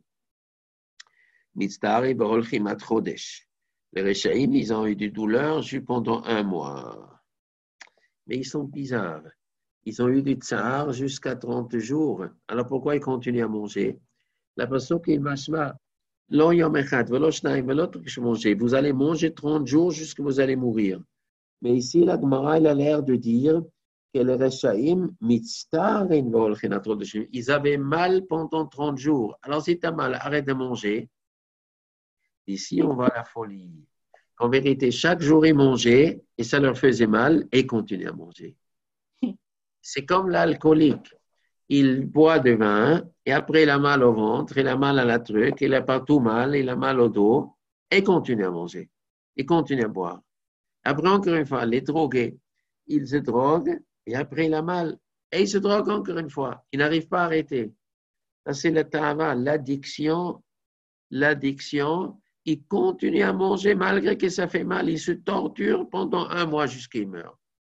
Mitztari, Barolchim, Atrodesh. Les Réchaïm, ils ont eu des douleurs juste pendant un mois. Mais ils sont bizarres. Ils ont eu du tsar jusqu'à trente jours. Alors pourquoi ils continuent à manger? La personne qui machma, lo yom echad, velo shnaim, velo manger. Vous allez manger trente jours jusqu'à vous allez mourir. Mais ici, la Gemara, elle a l'air de dire que les Réchaïm, mitztarin volchin atrodeshim, ils avaient mal pendant trente jours. Alors si tu as mal, arrête de manger. Ici, on va à la folie. En vérité, chaque jour, ils mangeaient et ça leur faisait mal et ils continuaient à manger. C'est comme l'alcoolique. Il boit du vin et après, il a mal au ventre, il a mal à la truc, il a partout mal, il a mal au dos et il continue à manger. Il continue à boire. Après, encore une fois, les drogués, ils se droguent et après, il a mal et il se drogue encore une fois. Il n'arrive pas à arrêter. Ça, c'est le tava, l'addiction, l'addiction. Il continue à manger malgré que ça fait mal. Il se torture pendant un mois jusqu'à qu'il meurt.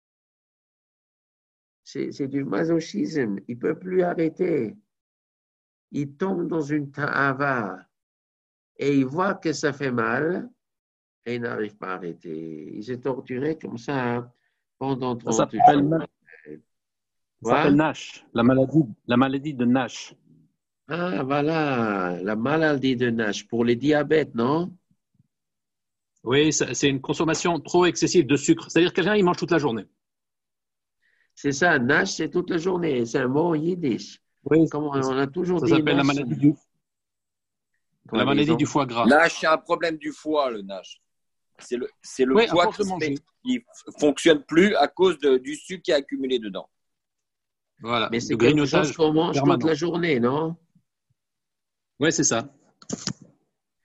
C'est, c'est du masochisme. Il ne peut plus arrêter. Il tombe dans une ta'ava et il voit que ça fait mal et il n'arrive pas à arrêter. Il s'est torturé comme ça pendant trente ça jours. S'appelle, ça s'appelle Nash, la maladie, la maladie de Nash. Ah, voilà, la maladie de Nash pour les diabètes, non? Oui, c'est une consommation trop excessive de sucre. C'est-à-dire que quelqu'un, il mange toute la journée. C'est ça, Nash, c'est toute la journée. C'est un mot yiddish. Oui, comme on, on a toujours ça dit. Ça s'appelle Nash, la maladie, du, la maladie ont... du foie gras. Nash, c'est un problème du foie, le Nash. C'est le, c'est le oui, foie qui ne fonctionne plus à cause de, du sucre qui est accumulé dedans. Voilà. Mais c'est quelque chose qu'on mange permanent. Toute la journée, non? Oui, c'est ça.